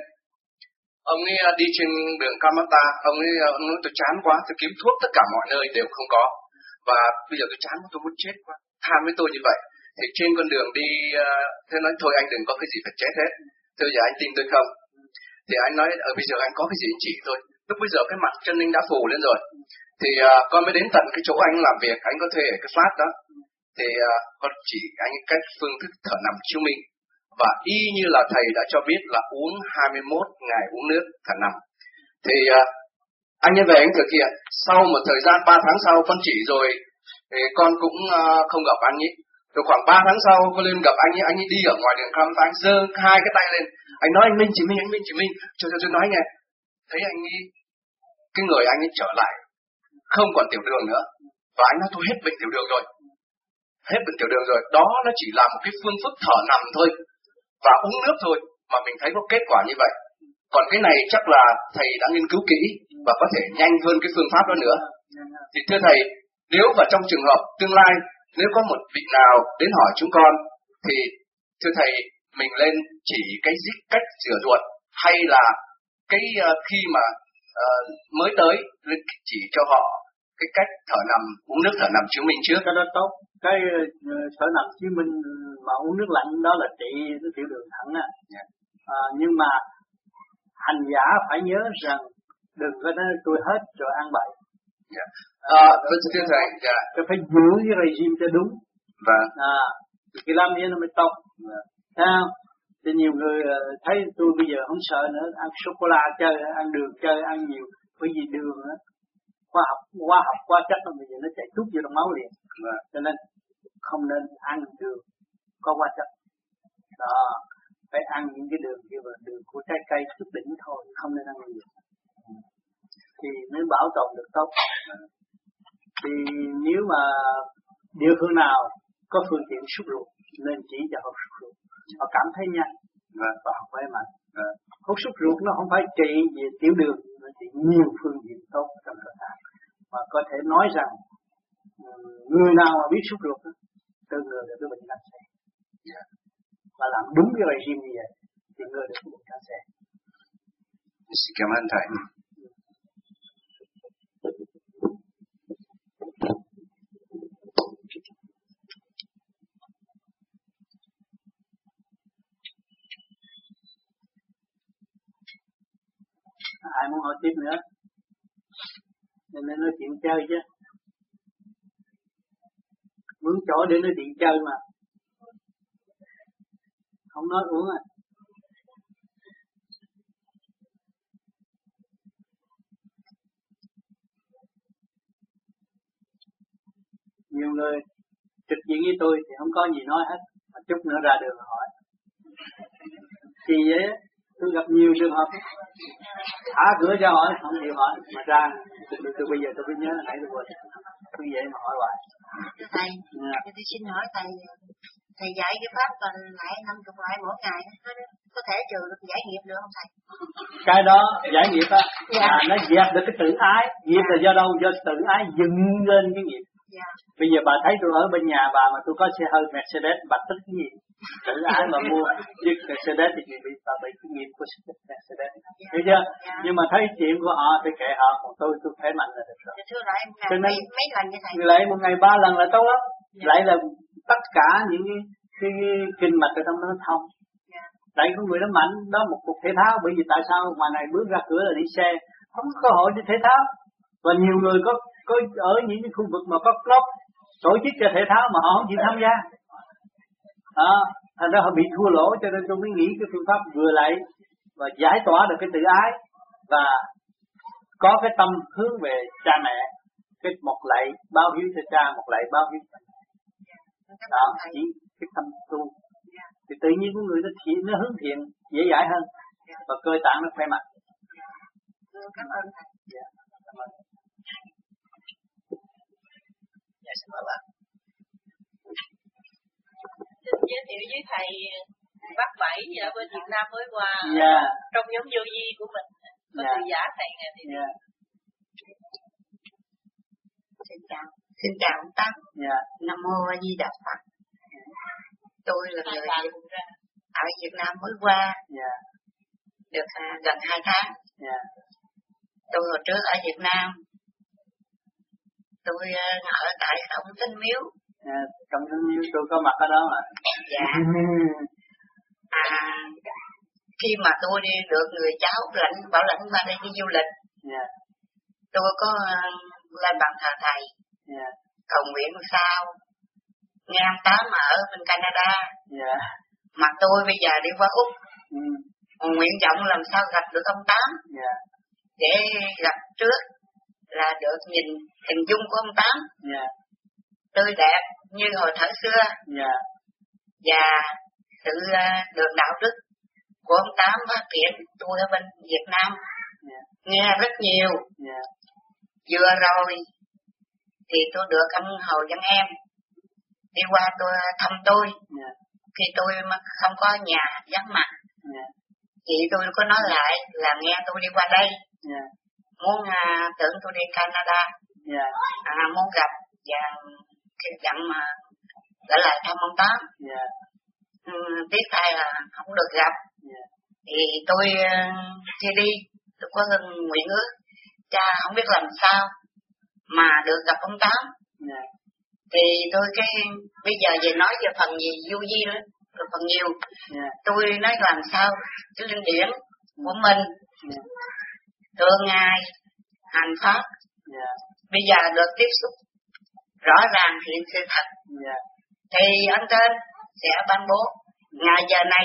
ông ấy uh, đi trên đường Kamata, ông ấy uh, ông nói tôi chán quá, tôi kiếm thuốc tất cả mọi nơi đều không có, và bây giờ tôi chán quá, tôi muốn chết quá, than với tôi như vậy. Thì trên con đường đi, uh, thế nói thôi anh đừng có cái gì phải chết hết. Thôi giờ anh tin tôi không? Thì anh nói, ở bây giờ anh có cái gì anh chỉ thôi. Lúc bây giờ cái mặt chân anh đã phù lên rồi. Thì uh, con mới đến tận cái chỗ anh làm việc, anh có thuê ở cái flat đó. Thì uh, con chỉ anh cách phương thức thở nằm chiếu minh. Và y như là thầy đã cho biết là uống hai mươi mốt ngày uống nước thở nằm. Thì uh, anh ấy về anh thực hiện. Sau một thời gian ba tháng sau con chỉ rồi, thì con cũng uh, không gặp anh ấy. Rồi khoảng ba tháng sau con lên gặp anh ấy, anh ấy đi ở ngoài đường Kham Tang giơ hai cái tay lên. Anh nói anh Minh chị Minh, anh Minh chị Minh, cho cho tôi nói nghe. Thấy anh ấy, cái người anh ấy trở lại, không còn tiểu đường nữa. Và anh nói tôi hết bệnh tiểu đường rồi. Hết bệnh tiểu đường rồi. Đó nó chỉ là một cái phương pháp thở nằm thôi. Và uống nước thôi. Mà mình thấy có kết quả như vậy. Còn cái này chắc là thầy đã nghiên cứu kỹ và có thể nhanh hơn cái phương pháp đó nữa. Thì thưa thầy, nếu vào trong trường hợp tương lai, nếu có một vị nào đến hỏi chúng con, thì thưa thầy, mình lên chỉ cái cách rửa ruột, hay là cái uh, khi mà uh, mới tới lên chỉ cho họ cái cách thở nằm, uống nước thở nằm chiếu minh trước. Cái đó tốt. Cái uh, thở nằm chiếu minh mà uống nước lạnh đó là trị cái tiểu đường thẳng á. Yeah. À, nhưng mà hành giả phải nhớ rằng đừng có nói tôi hết rồi ăn bậy. Yeah. À, với thưa thầy, dạ. Tôi phải giữ cái regime cho đúng. Vâng. À, thì cái làm gì nó mới tốt. Thấy không? Thì nhiều người thấy tôi bây giờ không sợ nữa, ăn sô cô la chơi, ăn đường chơi, ăn nhiều, bởi vì đường á, hóa học, hóa học, hóa chất nó bây giờ nó chạy tút vô trong máu liền, Vâng. cho nên không nên ăn đường có hóa chất. Đó, phải ăn những cái đường như là đường của trái cây chút đỉnh thôi, không nên ăn nhiều. Thì mới bảo tồn được tốt. Thì nếu mà địa phương nào có phương tiện xúc ruột nên chỉ cho họ xúc ruột, họ cảm thấy nhanh và họ khỏe mạnh. Hút xúc ruột nó không phải trị về tiểu đường, nó trị nhiều phương diện tốt trong cơ thể. Mà có thể nói rằng người nào mà biết xúc ruột tự ngừa được cái bệnh cancer và làm đúng cái regime như vậy thì ngừa được cái bệnh cancer. Xin cảm ơn thầy. Ai muốn hỏi tiếp nữa nên nói chuyện chơi chứ, muốn chỗ để nói chuyện chơi mà không nói uống à. Nhiều người trực diện với tôi thì không có gì nói hết, mà chút nữa ra đường hỏi. Thì vậy tôi gặp nhiều trường hợp thả cửa cho hỏi không chịu hỏi mà ra từ, từ bây giờ tôi mới nhớ nãy tôi quên tôi vậy mà hỏi hoài. Thầy, yeah. tôi xin hỏi thầy, thầy dạy cái pháp tuần lại năm chục lại mỗi ngày có, có thể trừ được giải nghiệp được không thầy? Cái đó giải nghiệp á, yeah. là nó dẹp được cái tự ái. Nghiệp yeah. là do đâu? Do tự ái dựng lên cái nghiệp. Yeah. Bây giờ bà thấy tôi ở bên nhà bà mà tôi có xe hơi Mercedes, bà tức cái gì? Tự ái mà mua chiếc Mercedes thì chị bị bà bị cái nghiệp của Mercedes, yeah. Hiểu chưa? Yeah. Nhưng mà thấy chuyện của họ thì kệ họ, còn tôi tôi khỏe mạnh là được rồi. Thưa lại một ngày mấy, mấy lần như thầy? Lại một ngày ba lần là tốt lắm. Yeah. Lại là tất cả những cái, cái, cái kinh mạch ở trong đó nó thông. Yeah. Tại có người nó mạnh, đó một cuộc thể thao, bởi vì tại sao ngoài này bước ra cửa là đi xe, không có cơ hội đi thể thao. Và nhiều người có có ở những cái khu vực mà có club tổ chức cho thể thao mà họ không chịu tham gia. Đó, thành ra họ bị thua lỗ, cho nên tôi mới nghĩ cái phương pháp vừa lại và giải tỏa được cái tự ái và có cái tâm hướng về cha mẹ, cái một lạy báo hiếu cho cha, một lạy báo hiếu cho mẹ. Đó, chỉ cái tâm tu thì tự nhiên của người nó thiện, nó hướng thiện dễ dãi hơn và cơ tạng nó khỏe mạnh. Cảm ơn thầy. Dạ, cảm ơn. Dạ, xin mời bạn. Xin giới thiệu với thầy bác Bảy ở bên Việt Nam mới qua yeah. trong nhóm vô vi của mình có yeah. Từ giả thầy nghe thì yeah. Xin chào, xin chào ông Tám. Yeah. Nam mô A Di Đà Phật. Tôi là người ở Việt Nam mới qua yeah. được uh, gần hai tháng. Yeah. Tôi hồi trước ở Việt Nam, tôi uh, ở tại Tổng Tinh Miếu. À, trong Tinh Miếu tôi có mặt ở đó mà. Dạ. À, khi mà tôi đi được người cháu lãnh bảo lãnh qua đây đi du lịch, yeah. tôi có uh, lên bàn thờ thầy, yeah. cầu nguyện sao nghe ông Tám ở bên Canada, yeah. mà tôi bây giờ đi qua Úc, mm. nguyện vọng làm sao gặp được ông Tám, yeah. để gặp trước là được nhìn hình dung của ông Tám, yeah. tươi đẹp như hồi thở xưa, yeah. và sự uh, đường đạo đức của ông Tám phát triển. Tôi ở bên Việt Nam yeah. nghe rất nhiều. yeah. Vừa rồi thì tôi được ông Hồ Văn Em đi qua tôi thăm tôi, yeah. khi tôi mà không có nhà vắng mặt, yeah. chị tôi có nói lại là nghe tôi đi qua đây, yeah. muốn à, tưởng tôi đi Canada, yeah. à, muốn gặp và khi dặn mà trở lại thăm ông Tám. yeah. ừ, tiếc thay là không được gặp. yeah. Thì tôi khi đi tôi có nguyện ước cha không biết làm sao mà được gặp ông Tám. yeah. Thì tôi cái bây giờ về nói về phần gì vô vi nữa, rồi phần nhiều. yeah. Tôi nói làm sao cái linh điển của mình yeah. thường ngày hành pháp, yeah. bây giờ được tiếp xúc rõ ràng hiện sự thật, yeah. thì ân trên sẽ ban bố ngày giờ này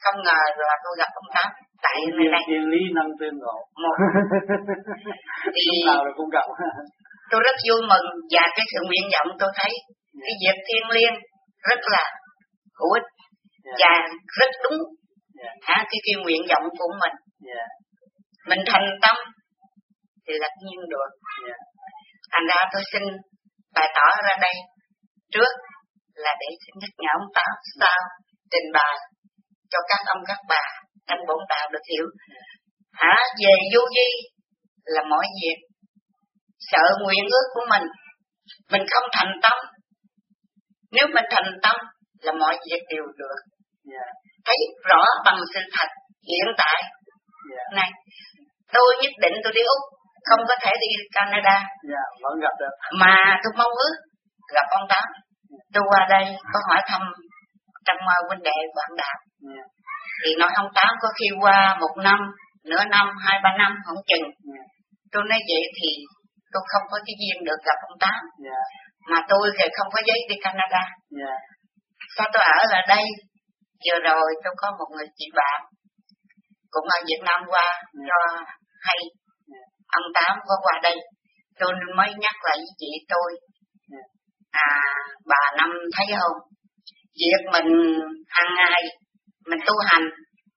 không ngờ là tôi gặp ông Tám tại nơi đây. Thiên lý năng tương ngộ. Một thì lúc nào rồi cũng gặp. Tôi rất vui mừng và cái sự nguyện vọng tôi thấy yeah. cái việc thiêng liêng rất là hữu ích yeah. và rất đúng yeah. à, cái, cái nguyện vọng của mình. Yeah. Mình thành tâm thì tất nhiên được. Yeah. Thành ra tôi xin bày tỏ ra đây trước là để xin nhắc nhở ông Tám sao trình bày cho các ông các bà anh bổn đạo được hiểu. Hả yeah. về vô vi là mọi việc sợ nguyện ước của mình mình không thành tâm, nếu mình thành tâm là mọi việc đều được. Yeah. Thấy rõ bằng sự thật hiện tại. Yeah. Này tôi nhất định tôi đi Úc, không có thể đi Canada. Yeah, vẫn gặp được. Mà tôi mong ước gặp ông Tám. Yeah. Tôi qua đây có hỏi thăm trong huynh đệ bạn đạo. Yeah. Thì nói ông Tám có khi qua một năm, nửa năm, hai ba năm không chừng. Yeah. Tôi nói vậy thì tôi không có cái duyên được gặp ông Tám. Yeah. Mà tôi thì không có giấy đi Canada. Yeah. Sao tôi ở lại đây? Vừa rồi tôi có một người chị bạn cũng ở Việt Nam qua yeah. cho hay yeah. ông Tám có qua đây, tôi mới nhắc lại với chị tôi. Yeah. À bà Năm thấy không? Việc mình hàng ngày mình tu hành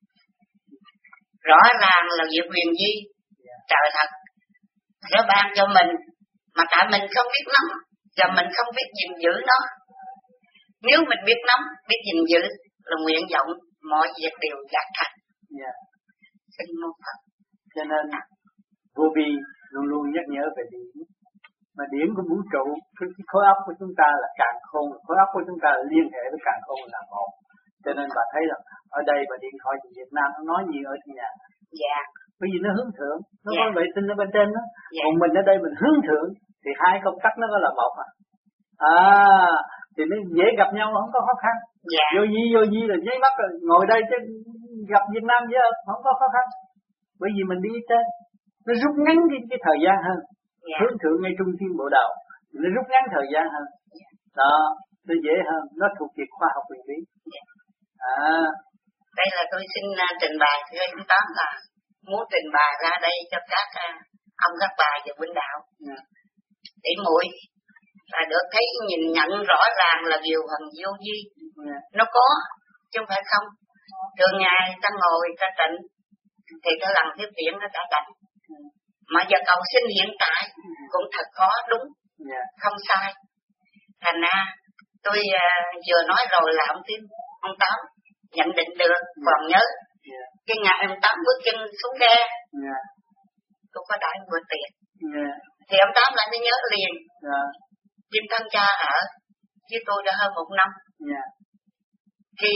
rõ ràng là việc quyền vi. Yeah. Trời thật nó ban cho mình mà tại mình không biết nắm và mình không biết gìn giữ nó. Nếu mình biết nắm, biết gìn giữ là nguyện vọng mọi việc đều đạt thành. Yeah. Xin mô Phật. Cho nên vô vi luôn luôn nhắc nhở về điểm. Mà điểm của vũ trụ, cái khối óc của chúng ta là càn khôn, khối óc của chúng ta là liên hệ với càn khôn là một. Cho nên bà thấy rằng ở đây bà điện thoại từ Việt Nam nó nói nhiều ở trong nhà. Dạ. Bởi vì nó hướng thượng, nó dạ. có vệ tinh ở bên trên đó. Dạ. Còn mình ở đây mình hướng thượng thì hai công tắc nó có là một à. À, thì nó dễ gặp nhau không có khó khăn. Dạ. Vô vi vô vi là giấy mắt rồi, ngồi đây chứ gặp Việt Nam chứ không có khó khăn. Bởi vì mình đi trên, nó rút ngắn cái, cái thời gian hơn. Dạ. Hướng thượng ngay trung tâm bộ đầu, nó rút ngắn thời gian hơn. Dạ. Đó, nó dễ hơn, nó thuộc về khoa học nguyên lý. Dạ. À. Đây là tôi xin uh, trình bày với ông Tám là muốn trình bày ra đây cho các uh, ông các bà và huynh đạo. Yeah. Để muội là được thấy nhìn nhận rõ ràng là điều hành vô vi. Yeah. Nó có chứ không phải không. Thường ngày ta ngồi ta tịnh thì ta làm tiếp viện nó đã đành. Yeah. Mà giờ cầu xin hiện tại cũng thật khó đúng. Yeah. Không sai. Thành ra tôi uh, vừa nói rồi là ông Tim ông Tám nhận định được, còn nhớ yeah. cái ngày ông Tám bước chân xuống ghe yeah. tôi có đại mượn tiền yeah. thì ông Tám lại mới nhớ liền yeah. Chim thân cha ở với tôi đã hơn một năm yeah. thì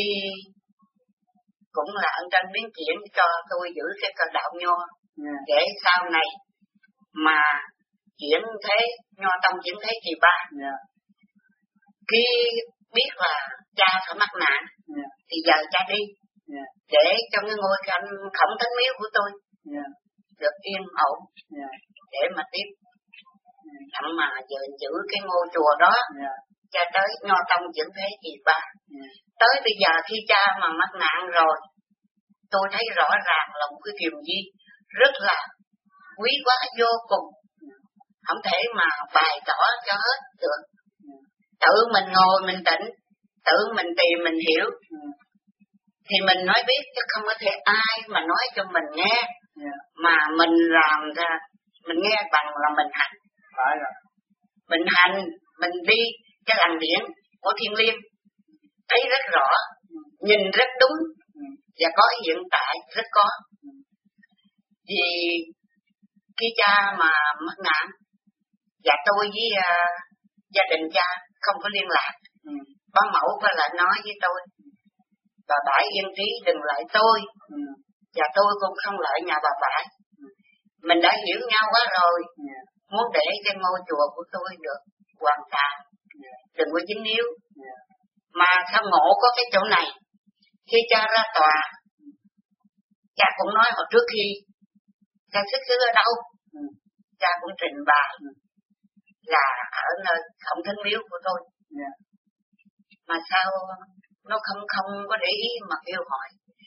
cũng là ân tranh biến chuyển cho tôi giữ cái cờ đạo nho yeah. để sau này mà chuyển thế nho tâm chuyển thế kỳ ba yeah. khi biết là cha phải mắc nạn yeah. thì giờ cha đi yeah. để cho cái ngôi cảnh khổng thánh miếu của tôi yeah. được yên ổn yeah. để mà tiếp thậm yeah. mà giờ giữ cái ngôi chùa đó yeah. cha tới nho tông chuyển thế kỳ ba yeah. tới bây giờ khi cha mà mắc nạn rồi tôi thấy rõ ràng là một cái kiềm di rất là quý quá vô cùng yeah. không thể mà bày tỏ cho hết được yeah. tự mình ngồi mình tĩnh tự mình tìm mình hiểu yeah. thì mình nói biết chứ không có thể ai mà nói cho mình nghe yeah. mà mình làm ra mình nghe bằng là mình hành phải rồi mình hành mình đi cái làn điển của thiên liêng thấy rất rõ yeah. nhìn rất đúng yeah. và có hiện tại rất có yeah. vì khi cha mà mất nạn và tôi với uh, gia đình cha không có liên lạc yeah. Bá mẫu có lại nói với tôi bà Bãi yên trí đừng lại tôi ừ. và tôi cũng không lại nhà bà Bãi ừ. mình đã hiểu nhau quá rồi yeah. muốn để cái ngôi chùa của tôi được hoàn toàn yeah. đừng có dính níu yeah. mà sao ngộ có cái chỗ này khi cha ra tòa ừ. cha cũng nói hồi trước khi cha xuất xứ ở đâu ừ. cha cũng trình bày ừ. là ở nơi khổng thánh miếu của tôi yeah. mà sao nó không không có để ý mà kêu hỏi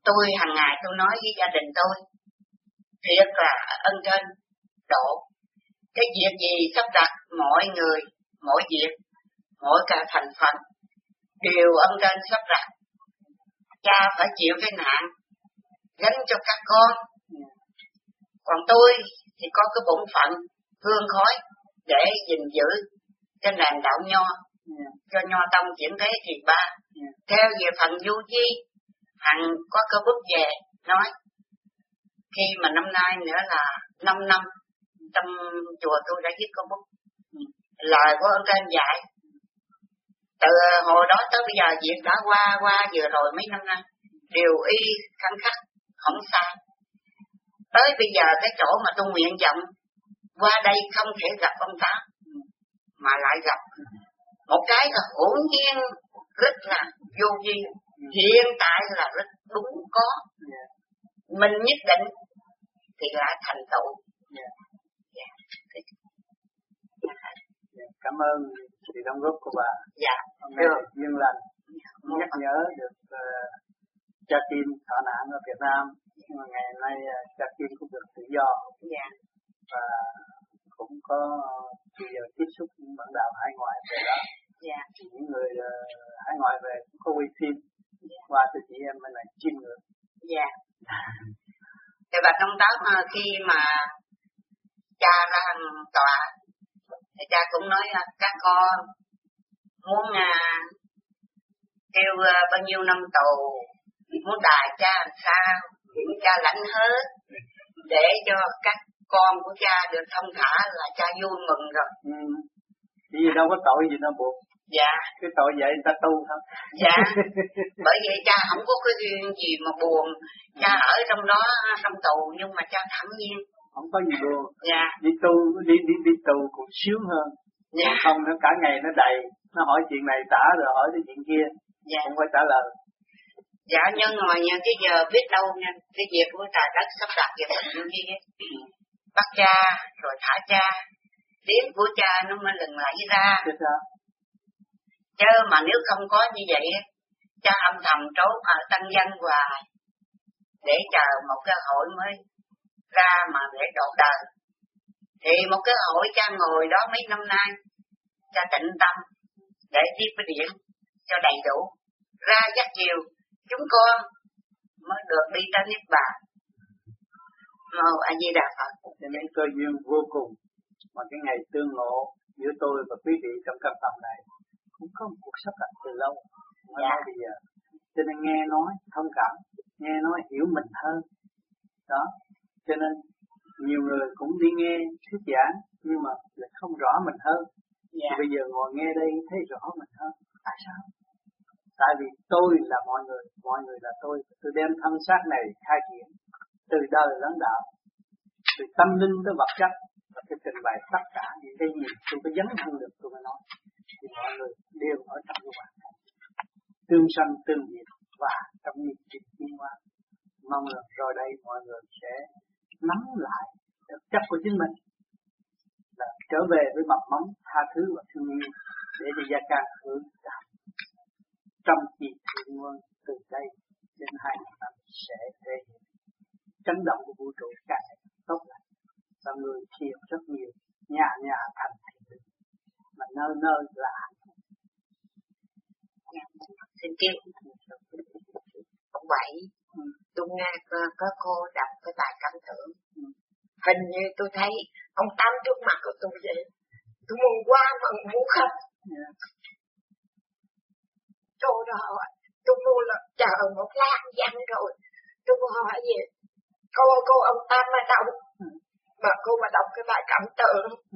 tôi hàng ngày tôi nói với gia đình tôi, thiệt là ân trên độ. Cái việc gì sắp đặt mọi người, mọi việc, mỗi cả thành phần đều ân trên sắp đặt. Cha phải chịu cái nạn gánh cho các con. Còn tôi thì có cái bổn phận hương khói để gìn giữ cái nền đạo nho, cho nho tông chuyển thế thì ba. Theo về phần du di, hằng có cơ bút về nói khi mà năm nay nữa là năm năm trong chùa tôi đã viết cơ bút. Lời của ơn trên dạy từ hồi đó tới bây giờ việc đã qua qua vừa rồi mấy năm nay đều y khăn khắc không sai. Tới bây giờ cái chỗ mà tôi nguyện vọng qua đây không thể gặp ông Tám mà lại gặp một cái là hỗn nhiên rất là vô vi, hiện tại là rất đúng có. Mình nhất định thì lại thành tựu. Cảm ơn sự đóng góp của bà. Dạ. Hôm nay duyên lành nhắc nhớ được uh, cha Kim thọ nạn ở Việt Nam, nhưng mà ngày nay uh, cha Kim cũng được tự do. Dạ. Và cũng có bây giờ tiếp xúc những bạn đạo hải ngoại về đó. Dạ. Những người uh, hải ngoại về cũng có quay phim. Dạ. Qua từ chị em bên này chiêm ngưỡng. Dạ. Thì bà Công Tám khi mà cha ra tòa thì cha cũng nói là các con muốn à, kêu à, bao nhiêu năm tù, muốn đài cha làm sao, cha lãnh hết để cho các con của cha được thông thả là cha vui mừng rồi. Ừ. Vì đâu có tội gì đâu buộc. Dạ. Cái tội vậy người ta tu thôi. Dạ. Bởi vậy cha không có cái gì mà buồn. Cha ở trong đó trong tù nhưng mà cha thản nhiên. Không có gì buồn. Dạ. Đi tu đi đi đi tù cũng sướng hơn. Dạ. Không nó cả ngày nó đầy, nó hỏi chuyện này tả rồi hỏi cái chuyện kia. Dạ. Không phải trả lời. Dạ nhưng mà nhà cái giờ biết đâu nha, cái việc của trời đất sắp đặt về mình như vậy. Bắt cha rồi thả cha, tiếng của cha nó mới lừng lại ra. Chứ sao? Chứ mà nếu không có như vậy, cha âm thầm trốn ở Tân Dân hoài để chờ một cái hội mới ra mà để độ đời. Thì một cái hội cha ngồi đó mấy năm nay, cha tịnh tâm để tiếp cái điện cho đầy đủ, ra dắt chiều chúng con mới được đi tới Niết Bàn. Màu A Di Đà Phật. Cho nên cơ duyên vô cùng, mà cái ngày tương ngộ giữa tôi và quý vị trong căn phòng này cũng có một cuộc sắp đặt từ lâu, không phải bây giờ. Cho nên nghe nói thông cảm, nghe nói hiểu mình hơn. Đó, cho nên nhiều người cũng đi nghe thuyết giảng nhưng mà lại không rõ mình hơn. Dạ. Thì bây giờ ngồi nghe đây thấy rõ mình hơn. Tại sao? Tại vì tôi là mọi người, mọi người là tôi. Tôi đem thân xác này khai triển từ đời lãnh đạo, từ tâm linh tới vật chất, và tôi trình bày tất cả những cái gì tôi có dấn thân được tôi mới nói. Thì mọi người đều ở trong cái hoàn cảnh tương sanh tương diệt và trong nhịp trình tiến hóa. Mong rằng rồi đây mọi người sẽ nắm lại thực chất của chính mình, là trở về với mầm móng tha thứ và thương yêu để cho gia can hướng đạo. Trong kỳ thiện nguồn từ đây đến hai ngàn năm sẽ thể hiện chấn động của vũ trụ càng tốt lành, và người thiền rất nhiều, nhà nhà thành thiện, mà nơi nơi là hạnh phúc. Xin kêu ông Bảy, ừ. tôi nghe có, có cô đọc cái bài cảm tưởng, ừ. hình như tôi thấy ông Tám trước mặt của tôi vậy, tôi muốn qua mà muốn khóc. Yeah. Tôi đó, tôi mua là chờ một lát văn rồi, tôi muốn hỏi gì, cô cô ông Tám ở đâu, ừ. mà cô mà đọc cái bài cảm tưởng, ừ.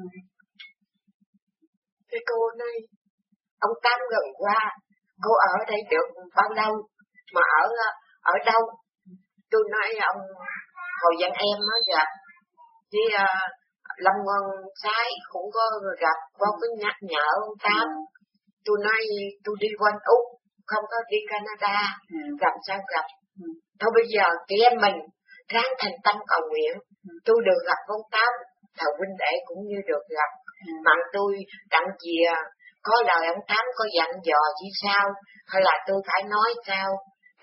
thì cô này, ông Tám gần qua, cô ở đây được bao lâu, mà ở ở đâu? Tôi nói ông hồi dân em mới gặp, với uh, Lâm Ngân Sái cũng có gặp, có cái nhắc nhở ông Tám. Ừ. Tôi nói tôi đi quanh Úc, không có đi Canada, ừ. gặp sao gặp. Ừ. Thôi bây giờ chị em mình ráng thành tâm cầu nguyện, ừ. tôi được gặp ông Tám, thầu huynh đệ cũng như được gặp. Ừ. Mà tôi đặng chìa có lời ông Tám có dặn dò gì sao, hay là tôi phải nói sao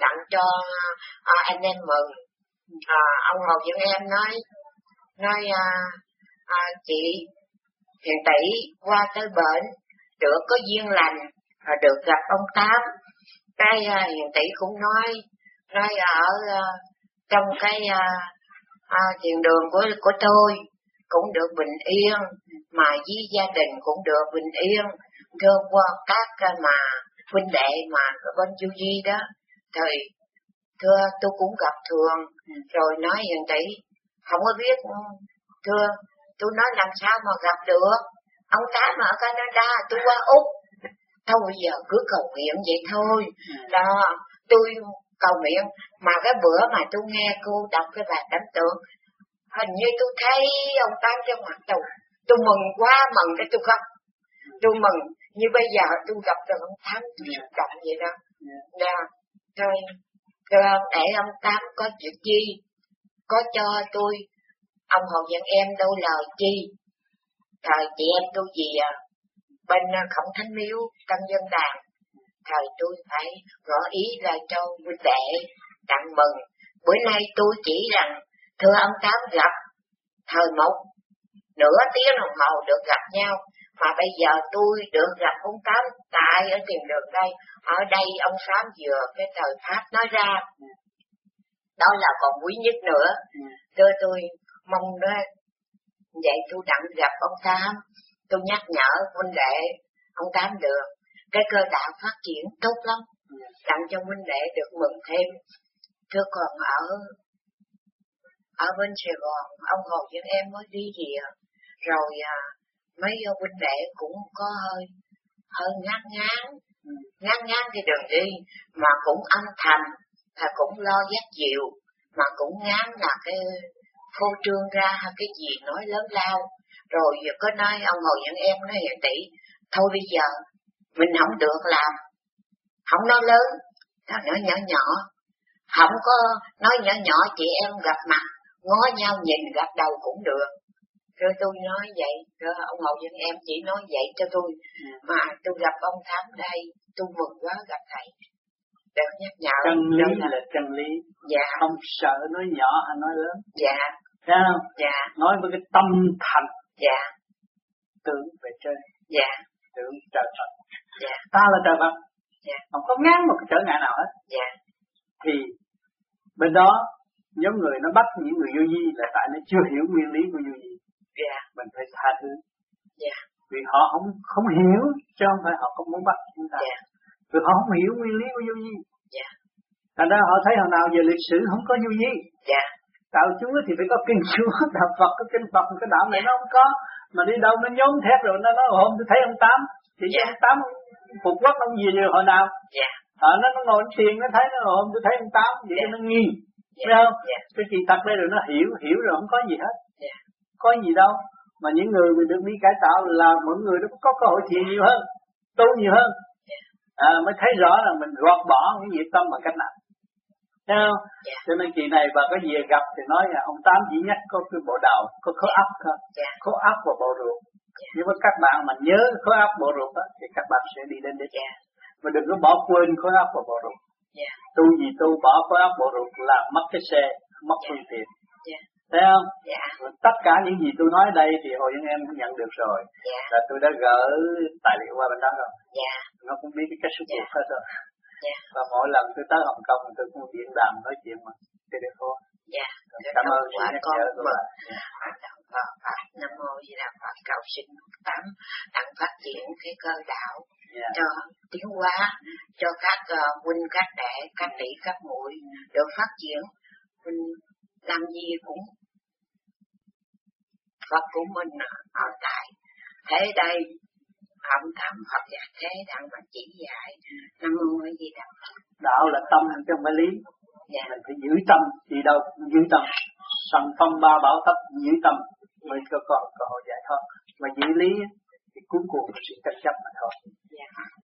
tặng cho à, anh em mừng. À, ông Hồ Dưỡng Em nói nói à, à, chị Hiền Tỷ qua tới bển được có duyên lành và được gặp ông Tám. Cái à, Hiền Tỷ cũng nói nói ở à, trong cái à, à, thiền đường của của tôi cũng được bình yên, mà với gia đình cũng được bình yên. Thưa qua các mà huynh đệ mà ở bên Du Di đó, thì thưa tôi cũng gặp thường, rồi nói Hiền Tỷ không có biết, thưa tôi nói làm sao mà gặp được ông Tám ở Canada, tôi qua Úc, thôi bây giờ cứ cầu nguyện vậy thôi. Đó, tôi cầu nguyện, mà cái bữa mà tôi nghe cô đọc cái bài cảnh tượng, hình như tôi thấy ông Tám trên mặt tôi, tôi mừng quá, mừng cái tôi khóc, tôi mừng như bây giờ tôi gặp được ông Tám, tôi xúc động vậy đó. Đó, thôi, thưa để ông Tám có chuyện gì, có cho tôi, ông Hồ Dưỡng Em đâu lời chi, thời chị em tôi gì à, bên Khổng Thánh Miếu, Tân Dân Đàn, thời tôi phải gõ ý lại cho vui đệ, tặng mừng. Bữa nay tôi chỉ rằng, thưa ông Tám gặp, thời một nửa tiếng đồng hồ được gặp nhau, mà bây giờ tôi được gặp ông Tám tại ở tiền đường đây, ở đây ông Tám vừa cái thời Pháp nói ra, đó là còn quý nhất nữa. Thưa tôi mong đó, vậy tôi đặng gặp ông Tám, tôi nhắc nhở huynh đệ ông Tám được cái cơ đạo phát triển tốt lắm, đặng cho huynh đệ được mừng thêm. Thưa còn ở ở bên Sài Gòn, ông Hồ Dưỡng Em mới đi về, rồi à, mấy huynh đệ cũng có hơi hơi ngán ngán, ngán ngán cái đường đi, mà cũng âm thầm, và cũng lo dắt dịu, mà cũng ngán là cái phô trương ra cái gì nói lớn lao. Rồi có nói ông Hồ Dưỡng Em nói Hiền Tỷ, thôi bây giờ mình không được làm, không nói lớn, nó nói nhỏ nhỏ, không có nói nhỏ nhỏ chị em gặp mặt, ngó nhau nhìn gặp đầu cũng được. Rồi tôi nói vậy, rồi ông Hồ Dưỡng Em chỉ nói vậy cho tôi, mà tôi gặp ông Tám đây, tôi mừng quá gặp thầy. Được nhắc nhở. Chân lý là, là chân lý. Dạ. Không sợ nói nhỏ hay nói lớn. Dạ. Thấy không? Dạ. Nói với cái tâm thành. Dạ. Tưởng về trên. Dạ. Tưởng trời Phật. Dạ. Ta là trời Phật. Dạ. Không có ngán một cái trở ngại nào hết. Dạ. Thì bên đó nhóm người nó bắt những người vô vi là tại nó chưa hiểu nguyên lý của vô vi. Dạ. Mình phải tha thứ. Dạ. Vì họ không không hiểu, chứ không phải họ không muốn bắt chúng ta. Dạ. Vì họ không hiểu nguyên lý của vô vi. Dạ. Thành ra họ thấy hồi nào giờ lịch sử không có vô vi. Dạ. Đạo Chúa thì phải có kinh Chúa, đạo Phật có kinh Phật, cái đạo này nó không có. Mà đi đâu nó nhóm thét rồi nó nói hôm tôi thấy ông Tám, thì dạ. ông Tám phục quốc ông gì rồi hồi nào? Dạ. Ờ, nó nó ngồi tiền nó thấy nó hôm tôi thấy ông Tám, vậy dạ. Nó nghi, dạ. Thấy không? Dạ. Cái chuyện thật đây rồi nó hiểu, hiểu rồi không có gì hết. Dạ. Có gì đâu, mà những người mình được đi cải tạo là mọi người nó có cơ hội thiền nhiều hơn, tu nhiều hơn. Dạ. À, mới thấy rõ là mình gọt bỏ những việc tâm bằng cách nào. Thấy không? Dạ. Cho nên kỳ này bà có gì gặp thì nói là ông Tám chỉ nhắc có cái bộ đầu, có khối óc thôi, dạ. Khối óc và bộ ruột. Dạ. Nhưng mà các bạn mà nhớ khối óc bộ ruột đó, thì các bạn sẽ đi đến đích. Dạ. Mà đừng có bỏ quên khối óc và bộ ruột. Dạ. Tu gì tu bỏ khối óc bộ ruột là mất cái xe, mất dạ. phương tiện. Dạ. Thấy không? Dạ. Tất cả những gì tôi nói đây thì hồi những em cũng nhận được rồi. Dạ. Là tôi đã gửi tài liệu qua bên đó rồi. Dạ. Nó cũng biết cái cách xúc ruột hết rồi. Dạ. Và mỗi lần tôi tới Hồng Kông tôi cũng điện đàm nói chuyện mà telephone. Dạ. Cảm ơn sự nhắc nhở của bạn. Nam mô Di Đà Phật, cầu xin Tám đặng phát triển cái cơ đạo yeah. cho tiến hóa, cho các uh, huynh các đệ, các tỷ các muội được phát triển. Huynh làm gì cũng Phật của mình ở tại thế đây, ông Tám Phật dạy thế đặng mà chỉ dạy. Nam mô Di Đà Phật. Đạo là tâm chứ không phải lý. Dạ. Mình phải giữ tâm, đi đâu cũng giữ tâm. Sẵn phong ba bảo tập giữ tâm mới có còn cơ hội giải thoát. Mà giữ lý thì cuối cùng là sự tranh chấp mà thôi. Dạ.